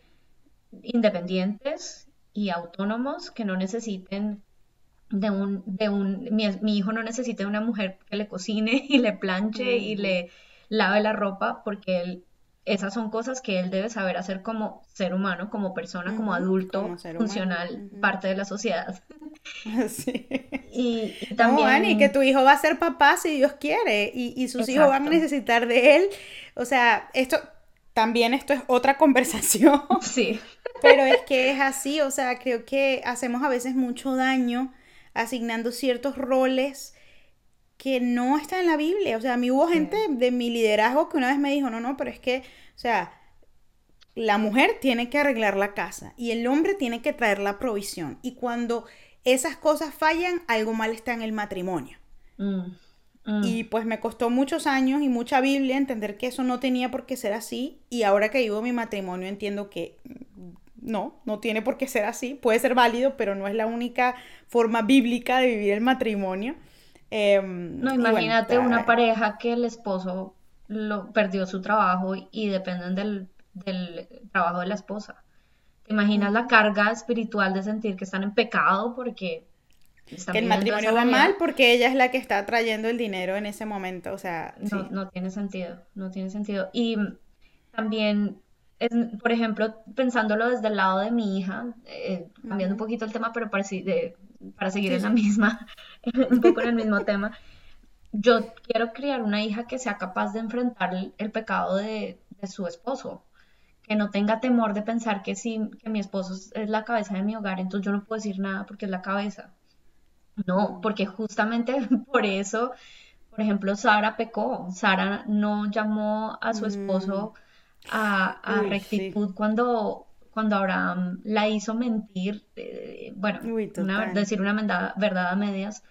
A: independientes y autónomos, que no necesiten de un, de un, mi, mi hijo no necesita de una mujer que le cocine y le planche y
B: ujú,
A: le lave la ropa, porque él, esas son cosas que él debe saber hacer como ser humano, como persona, como
B: ujú,
A: adulto
B: como ser humano.
A: funcional,
B: Ujú.
A: parte de la sociedad.
B: Sí.
A: Y, y
B: No, Ani, que
A: también,
B: tu hijo va a ser papá si Dios quiere y, y sus hijos van a
A: exacto,
B: necesitar de él. O sea, esto también esto es otra conversación,
A: sí,
B: pero es que es así, o sea, creo que hacemos a veces mucho daño asignando ciertos roles que no están en la Biblia. O sea, a mí hubo
A: sí,
B: gente de mi liderazgo que una vez me dijo, no, no, pero es que, o sea, la mujer tiene que arreglar la casa y el hombre tiene que traer la provisión. Y cuando esas cosas fallan, algo mal está en el matrimonio.
A: mm, mm,
B: Y pues me costó muchos años y mucha Biblia entender que eso no tenía por qué ser así. Y ahora que vivo mi matrimonio entiendo que mm, no, no tiene por qué ser así. Puede ser válido, pero no es la única forma bíblica de vivir el matrimonio. Eh,
A: no,
B: y bueno,
A: imagínate una
B: ta-
A: pareja que el esposo lo, perdió su trabajo y dependen del, del trabajo de la esposa. ¿Te imaginas la
B: ujú.
A: carga espiritual de sentir que están en pecado porque están
B: Que el
A: viviendo esa
B: matrimonio va mal
A: realidad?
B: porque ella es la que está trayendo el dinero en ese momento. O sea,
A: No,
B: sí.
A: no tiene sentido, no tiene sentido. Y también, es, por ejemplo, pensándolo desde el lado de mi hija, eh, cambiando un
B: Ujú.
A: poquito el tema, pero para, si- de- para seguir
B: Sí,
A: en la
B: sí.
A: misma, un poco en el mismo tema, yo quiero criar una hija que sea capaz de enfrentar el, el pecado de, de su esposo, que no tenga temor de pensar que sí, que mi esposo es es la cabeza de mi hogar, entonces yo no puedo decir nada porque es la cabeza. No,
B: Mm,
A: porque justamente por eso, por ejemplo, Sara pecó. Sara no llamó a su
B: mm.
A: esposo a, a
B: Uy, sí.
A: rectitud cuando, cuando Abraham la hizo mentir, eh, bueno,
B: Uy,
A: una,
B: total.
A: decir una menda- verdad a medias.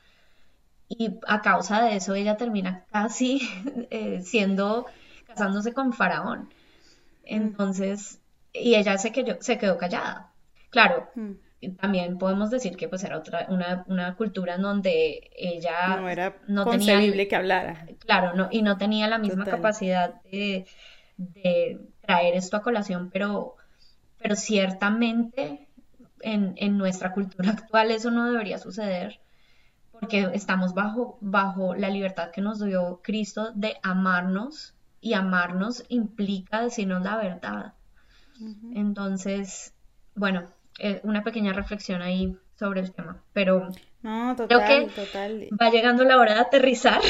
A: Y a causa de eso ella termina casi eh, siendo, casándose con Faraón.
B: Mm,
A: Entonces, y ella se quedó, se quedó callada. Claro,
B: mm.
A: y también podemos decir que pues era otra, una, una cultura en donde ella
B: No era
A: no tenía, el-
B: concebible que hablara.
A: claro, no, y no tenía la misma
B: Total.
A: capacidad de, de traer esto a colación, pero, pero ciertamente en, en nuestra cultura actual eso no debería suceder porque estamos bajo, bajo la libertad que nos dio Cristo de amarnos y amarnos implica decirnos la verdad.
B: Ujú.
A: Entonces, bueno, eh, una pequeña reflexión ahí sobre el tema, pero
B: No,
A: creo que
B: total, total.
A: va llegando la hora de aterrizar,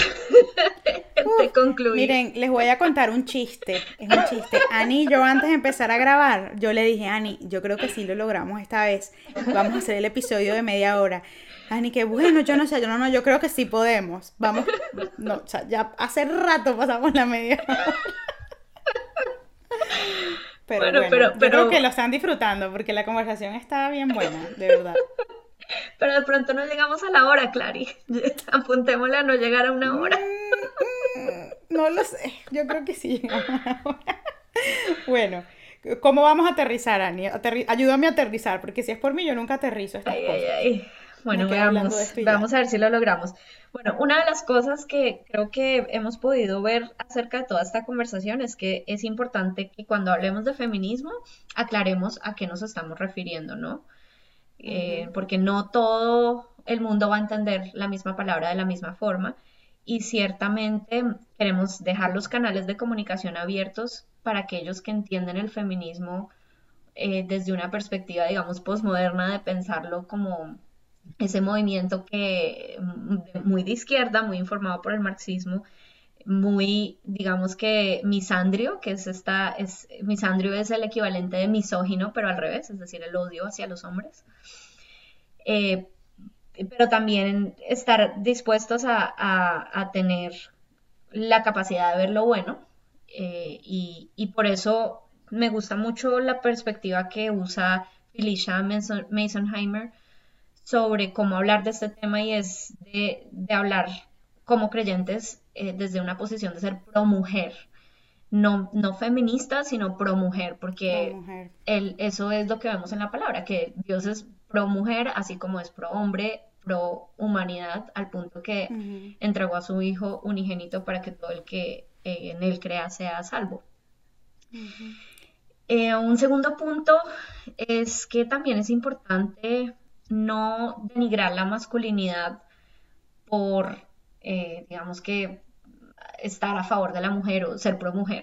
A: de
B: Uf,
A: concluir.
B: miren, les voy a contar un chiste. Es un chiste. Ani y yo antes de empezar a grabar, yo le dije, Ani, yo creo que sí lo logramos esta vez. Vamos a hacer el episodio de media hora. Ani, que bueno, yo no sé, yo no, no, yo creo que sí podemos. Vamos, no, o sea, ya hace rato pasamos la media hora. Pero
A: Bueno,
B: bueno,
A: pero,
B: yo creo que
A: pero,
B: lo están disfrutando porque la conversación está bien buena, de verdad.
A: pero de pronto no llegamos a la hora, Clary. Apuntémosle a no llegar a una hora.
B: Mm, mm, no lo sé, yo creo que sí llegamos ahora. Bueno, ¿cómo vamos a aterrizar, Ani? Aterri- ayúdame a aterrizar, porque si es por mí, yo nunca aterrizo estas
A: Ay, ay,
B: cosas.
A: ay.
B: Me
A: Bueno,
B: quedo hablando de
A: veamos,
B: esto y ya.
A: vamos a ver si lo logramos. Bueno, una de las cosas que creo que hemos podido ver acerca de toda esta conversación es que es importante que cuando hablemos de feminismo aclaremos a qué nos estamos refiriendo, ¿no? Eh,
B: Ujú,
A: porque no todo el mundo va a entender la misma palabra de la misma forma y ciertamente queremos dejar los canales de comunicación abiertos para aquellos que entienden el feminismo eh, desde una perspectiva, digamos, posmoderna de pensarlo como ese movimiento que mm, muy de izquierda, muy informado por el marxismo, muy, digamos que misandrio, que es esta, es, misandrio es el equivalente de misógino, pero al revés, es decir, el odio hacia los hombres. Eh, pero también estar dispuestos a, a, a tener la capacidad de ver lo bueno eh, y, y por eso me gusta mucho la perspectiva que usa Felicia Mason- Masonheimer sobre cómo hablar de este tema y es de, de hablar como creyentes eh, desde una posición de ser pro mujer, no, no feminista, sino pro mujer,
B: Pro
A: porque
B: mujer.
A: el, eso es lo que vemos en la palabra, que Dios es pro mujer, así como es pro hombre, pro humanidad, al punto que
B: Ujú,
A: entregó a su Hijo unigénito para que todo el que eh, en él crea sea salvo.
B: ujú.
A: Eh, un segundo punto es que también es importante no denigrar la masculinidad por, eh, digamos que, estar a favor de la mujer o ser pro mujer.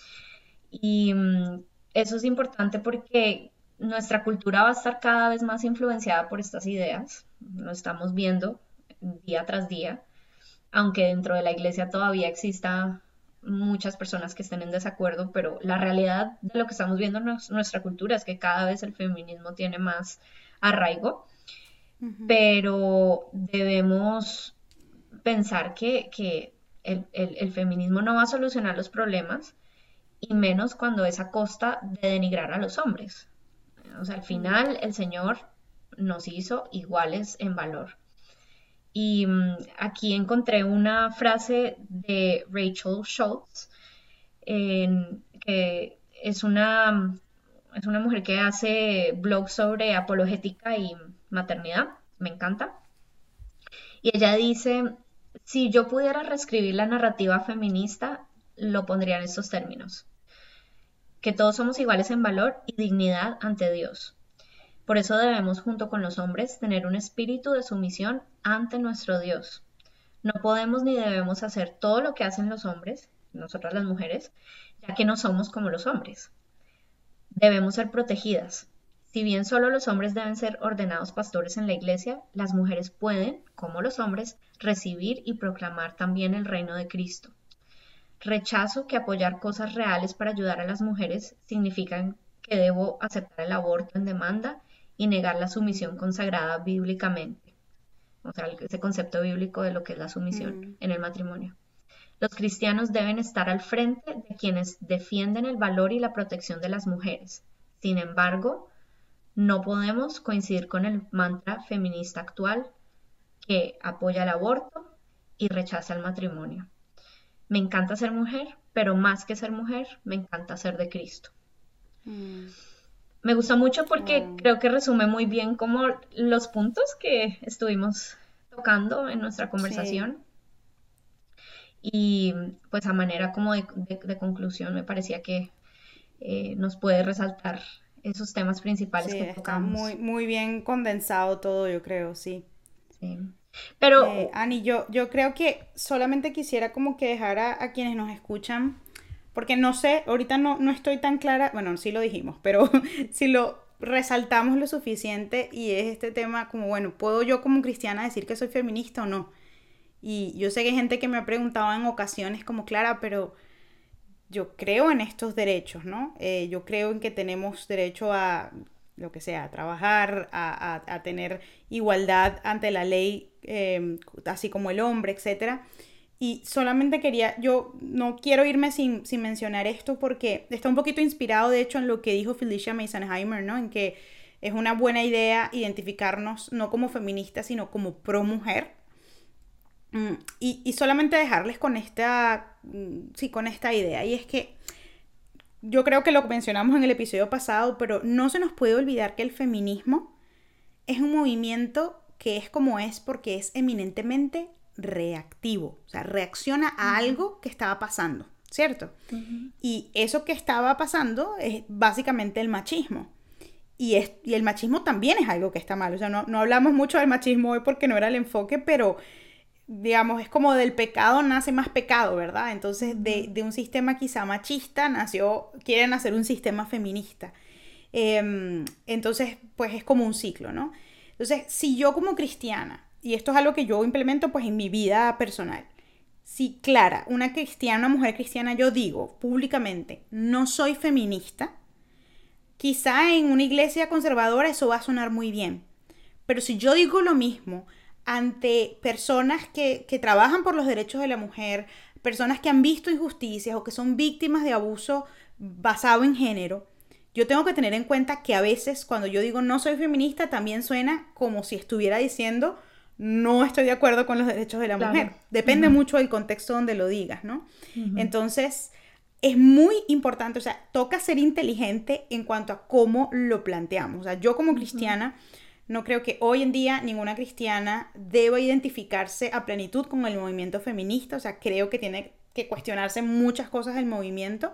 A: Y mm, eso es importante porque nuestra cultura va a estar cada vez más influenciada por estas ideas. Lo estamos viendo día tras día, aunque dentro de la iglesia todavía exista muchas personas que estén en desacuerdo, pero la realidad de lo que estamos viendo en nos- nuestra cultura es que cada vez el feminismo tiene más arraigo,
B: Ujú.
A: pero debemos pensar que, que el, el- el feminismo no va a solucionar los problemas y menos cuando es a costa de denigrar a los hombres. O sea, al
B: Mm.
A: final el Señor nos hizo iguales en valor. Y mm, aquí encontré una frase de Rachel Schultz, en- que es una, es una mujer que hace blogs sobre apologética y maternidad. Me encanta. Y ella dice, si yo pudiera reescribir la narrativa feminista, lo pondría en estos términos, que todos somos iguales en valor y dignidad ante Dios. Por eso debemos, junto con los hombres, tener un espíritu de sumisión ante nuestro Dios. No podemos ni debemos hacer todo lo que hacen los hombres, nosotras las mujeres, ya que no somos como los hombres. Debemos ser protegidas. Si bien solo los hombres deben ser ordenados pastores en la iglesia, las mujeres pueden, como los hombres, recibir y proclamar también el reino de Cristo. Rechazo que apoyar cosas reales para ayudar a las mujeres significa que debo aceptar el aborto en demanda y negar la sumisión consagrada bíblicamente. O sea, ese concepto bíblico de lo que es la sumisión
B: Mm.
A: en el matrimonio. Los cristianos deben estar al frente de quienes defienden el valor y la protección de las mujeres. Sin embargo, no podemos coincidir con el mantra feminista actual que apoya el aborto y rechaza el matrimonio. Me encanta ser mujer, pero más que ser mujer, me encanta ser de Cristo.
B: Mm.
A: Me gusta mucho porque
B: Wow.
A: creo que resume muy bien como los puntos que estuvimos tocando en nuestra
B: Sí.
A: conversación y pues a manera como de, de- de conclusión me parecía que eh, nos puede resaltar esos temas principales
B: Sí,
A: que
B: está muy,
A: tocamos.
B: muy bien condensado todo, yo creo, sí.
A: Sí.
B: Eh,
A: Pero
B: Ani, yo, yo creo que solamente quisiera como que dejar a, a quienes nos escuchan, porque no sé, ahorita no, no estoy tan clara, bueno, sí lo dijimos, pero si lo resaltamos lo suficiente y es este tema como, bueno, ¿puedo yo como cristiana decir que soy feminista o no? Y yo sé que hay gente que me ha preguntado en ocasiones como, Clara, pero yo creo en estos derechos, ¿no? Eh, yo creo en que tenemos derecho a lo que sea, a trabajar, a, a, a tener igualdad ante la ley, eh, así como el hombre, etcétera. Y solamente quería, yo no quiero irme sin, sin mencionar esto porque está un poquito inspirado, de hecho, en lo que dijo Felicia Masonheimer, ¿no? En que es una buena idea identificarnos no como feministas, sino como pro mujer. Mm, y, y solamente dejarles con esta, mm, sí, con esta idea. Y es que yo creo que lo mencionamos en el episodio pasado, pero no se nos puede olvidar que el feminismo es un movimiento que es como es porque es eminentemente reactivo. O sea, reacciona a
A: ujú,
B: algo que estaba pasando, ¿cierto?
A: ujú,
B: Y eso que estaba pasando es básicamente el machismo. Y, es, y el machismo también es algo que está mal. O sea, no, no hablamos mucho del machismo hoy porque no era el enfoque, pero digamos, es como del pecado nace más pecado, ¿verdad? Entonces, de,
A: ujú.
B: de un sistema quizá machista nació, quieren hacer un sistema feminista. Eh, entonces, pues es como un ciclo, ¿no? Entonces, si yo como cristiana, y esto es algo que yo implemento pues en mi vida personal, si Clara, una cristiana, una mujer cristiana, yo digo públicamente, no soy feminista, quizá en una iglesia conservadora eso va a sonar muy bien. Pero si yo digo lo mismo ante personas que, que trabajan por los derechos de la mujer, personas que han visto injusticias o que son víctimas de abuso basado en género, yo tengo que tener en cuenta que a veces cuando yo digo no soy feminista también suena como si estuviera diciendo no estoy de acuerdo con los derechos de la
A: Claro.
B: mujer. Depende
A: Ujú,
B: mucho del contexto donde lo digas, ¿no?
A: ujú,
B: Entonces, es muy importante, o sea, toca ser inteligente en cuanto a cómo lo planteamos. O sea, yo como
A: ujú,
B: cristiana no creo que hoy en día ninguna cristiana deba identificarse a plenitud con el movimiento feminista. O sea, creo que tiene que cuestionarse muchas cosas del movimiento.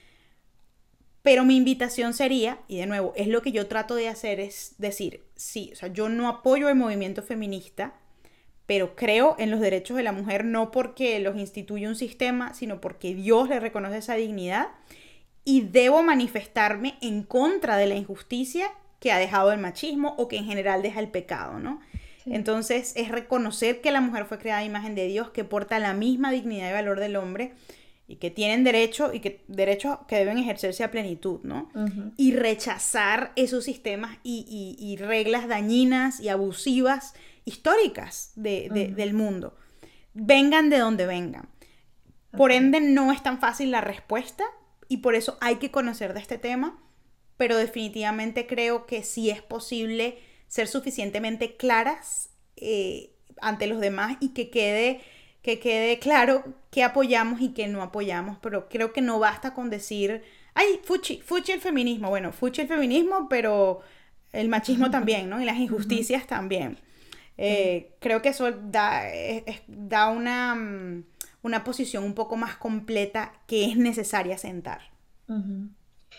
B: Pero mi invitación sería, y de nuevo, es lo que yo trato de hacer, es decir, sí, o sea, yo no apoyo el movimiento feminista, pero creo en los derechos de la mujer no porque los instituye un sistema, sino porque Dios le reconoce esa dignidad y debo manifestarme en contra de la injusticia que ha dejado el machismo o que en general deja el pecado, ¿no?
A: sí,
B: Entonces es reconocer que la mujer fue creada a imagen de Dios, que porta la misma dignidad y valor del hombre y que tienen derecho y que derechos que deben ejercerse a plenitud, ¿no?
A: ujú,
B: Y rechazar esos sistemas y, y, y reglas dañinas y abusivas históricas de, de,
A: ujú,
B: del mundo, vengan de donde vengan. Por
A: así
B: ende,
A: es.
B: no es tan fácil la respuesta y por eso hay que conocer de este tema, pero definitivamente creo que sí es posible ser suficientemente claras eh, ante los demás y que quede, que quede claro qué apoyamos y qué no apoyamos, pero creo que no basta con decir, ay, fuchi, fuchi el feminismo, bueno, fuchi el feminismo, pero el machismo también, ¿no? Y las
A: Ujú,
B: injusticias también.
A: sí,
B: Eh, creo que eso da, es- es- da una, mm, una posición un poco más completa que es necesaria sentar.
A: ujú.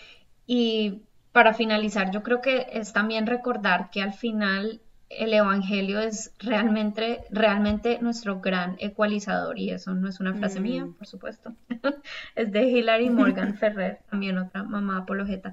A: Y para finalizar, yo creo que es también recordar que al final el Evangelio es realmente, realmente nuestro gran ecualizador, y eso no es una frase mía,
B: Mm.
A: por supuesto, es de Hilary Morgan Ferrer, también otra mamá apologeta.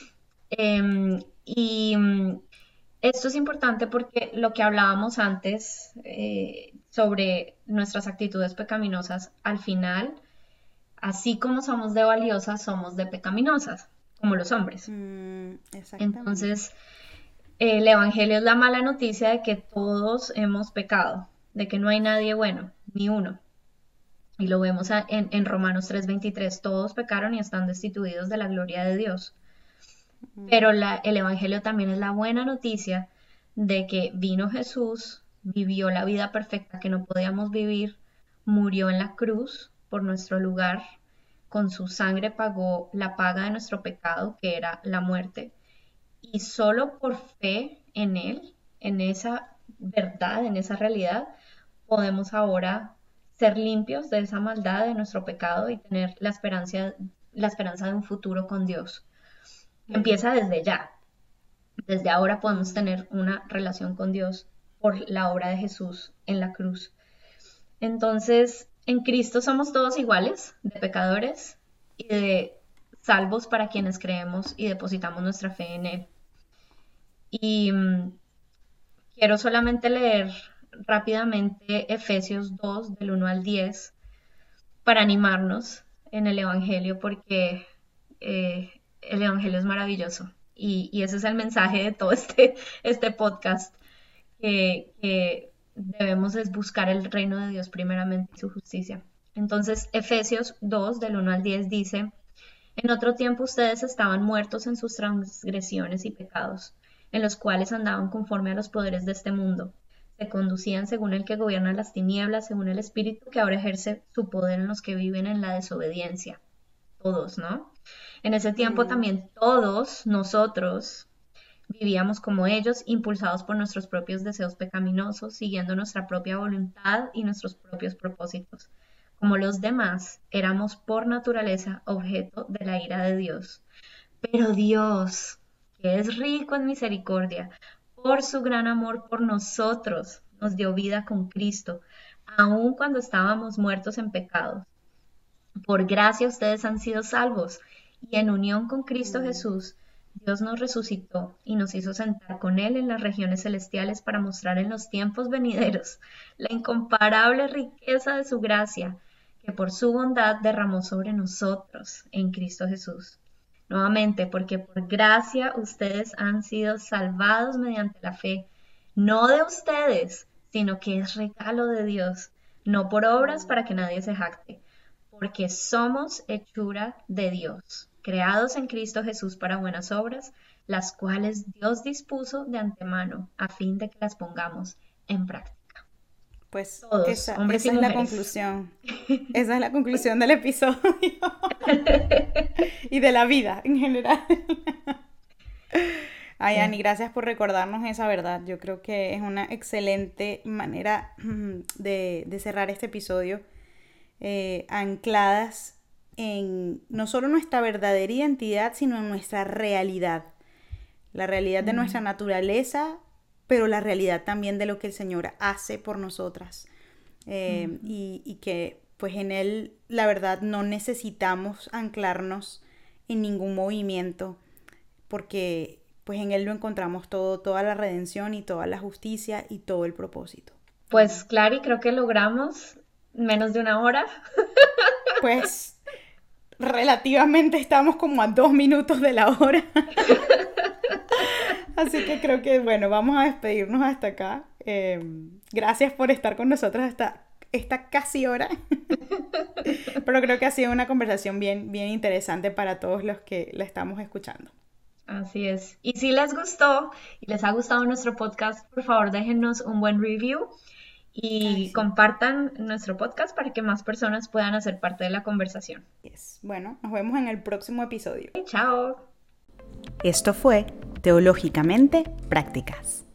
A: Em, y mm, esto es importante porque lo que hablábamos antes eh, sobre nuestras actitudes pecaminosas, al final, así como somos de valiosas, somos de pecaminosas, como los hombres.
B: Mm, exactamente.
A: Entonces, el Evangelio es la mala noticia de que todos hemos pecado, de que no hay nadie bueno, ni uno. Y lo vemos a- en, en Romanos tres veintitrés, todos pecaron y están destituidos de la gloria de Dios.
B: Mm,
A: Pero la- el Evangelio también es la buena noticia de que vino Jesús, vivió la vida perfecta que no podíamos vivir, murió en la cruz por nuestro lugar, con su sangre pagó la paga de nuestro pecado, que era la muerte, y solo por fe en Él, en esa verdad, en esa realidad, podemos ahora ser limpios de esa maldad de nuestro pecado y tener la esperanza, la esperanza de un futuro con Dios.
B: mm,
A: Empieza desde ya. Desde ahora podemos
B: mm,
A: tener una relación con Dios por la obra de Jesús en la cruz. Entonces, en Cristo somos todos iguales, de pecadores y de salvos para quienes creemos y depositamos nuestra fe en Él. Y mm, quiero solamente leer rápidamente Efesios dos, del uno al diez, para animarnos en el Evangelio, porque eh, el Evangelio es maravilloso. Y, y, ese es el mensaje de todo este, este podcast, que, que debemos es buscar el reino de Dios primeramente y su justicia. Entonces, Efesios dos, del uno al diez dice, en otro tiempo ustedes estaban muertos en sus transgresiones y pecados, en los cuales andaban conforme a los poderes de este mundo. Se conducían según el que gobierna las tinieblas, según el espíritu que ahora ejerce su poder en los que viven en la desobediencia. Todos, ¿no? En ese tiempo
B: mm,
A: también todos nosotros vivíamos como ellos, impulsados por nuestros propios deseos pecaminosos, siguiendo nuestra propia voluntad y nuestros propios propósitos. Como los demás, éramos por naturaleza objeto de la ira de Dios. Pero Dios, que es rico en misericordia, por su gran amor por nosotros, nos dio vida con Cristo, aun cuando estábamos muertos en pecados. Por gracia ustedes han sido salvos, y en unión con Cristo
B: mm,
A: Jesús, Dios nos resucitó y nos hizo sentar con Él en las regiones celestiales para mostrar en los tiempos venideros la incomparable riqueza de su gracia, que por su bondad derramó sobre nosotros en Cristo Jesús. Nuevamente, porque por gracia ustedes han sido salvados mediante la fe, no de ustedes, sino que es regalo de Dios, no por obras para que nadie se jacte, porque somos hechura de Dios, creados en Cristo Jesús para buenas obras, las cuales Dios dispuso de antemano a fin de que las pongamos en práctica.
B: Pues
A: Todos,
B: esa,
A: hombres y
B: esa es la
A: mujeres.
B: conclusión. Esa es la conclusión del episodio. Y de la vida en general. Ay, Ani,
A: Sí.
B: gracias por recordarnos esa verdad. Yo creo que es una excelente manera de, de cerrar este episodio, eh, ancladas en no solo nuestra verdadera identidad, sino en nuestra realidad. La realidad de nuestra
A: Mm,
B: naturaleza, pero la realidad también de lo que el Señor hace por nosotras. Eh,
A: ujú.
B: y, y que pues en Él, la verdad, no necesitamos anclarnos en ningún movimiento, porque pues en Él lo encontramos todo, toda la redención y toda la justicia y todo el propósito.
A: Pues Clary, creo que logramos menos de una hora.
B: Pues relativamente estamos como a dos minutos de la hora. Así que creo que, bueno, vamos a despedirnos hasta acá. Eh, gracias por estar con nosotros hasta esta casi hora. Pero creo que ha sido una conversación bien, bien interesante para todos los que la estamos escuchando.
A: Así es. Y si les gustó y les ha gustado nuestro podcast, por favor déjennos un buen review
B: Ay,
A: y
B: sí.
A: compartan nuestro podcast para que más personas puedan hacer parte de la conversación.
B: Yes. Bueno, nos vemos en el próximo episodio.
A: Chao.
B: Esto fue Teológicamente Prácticas.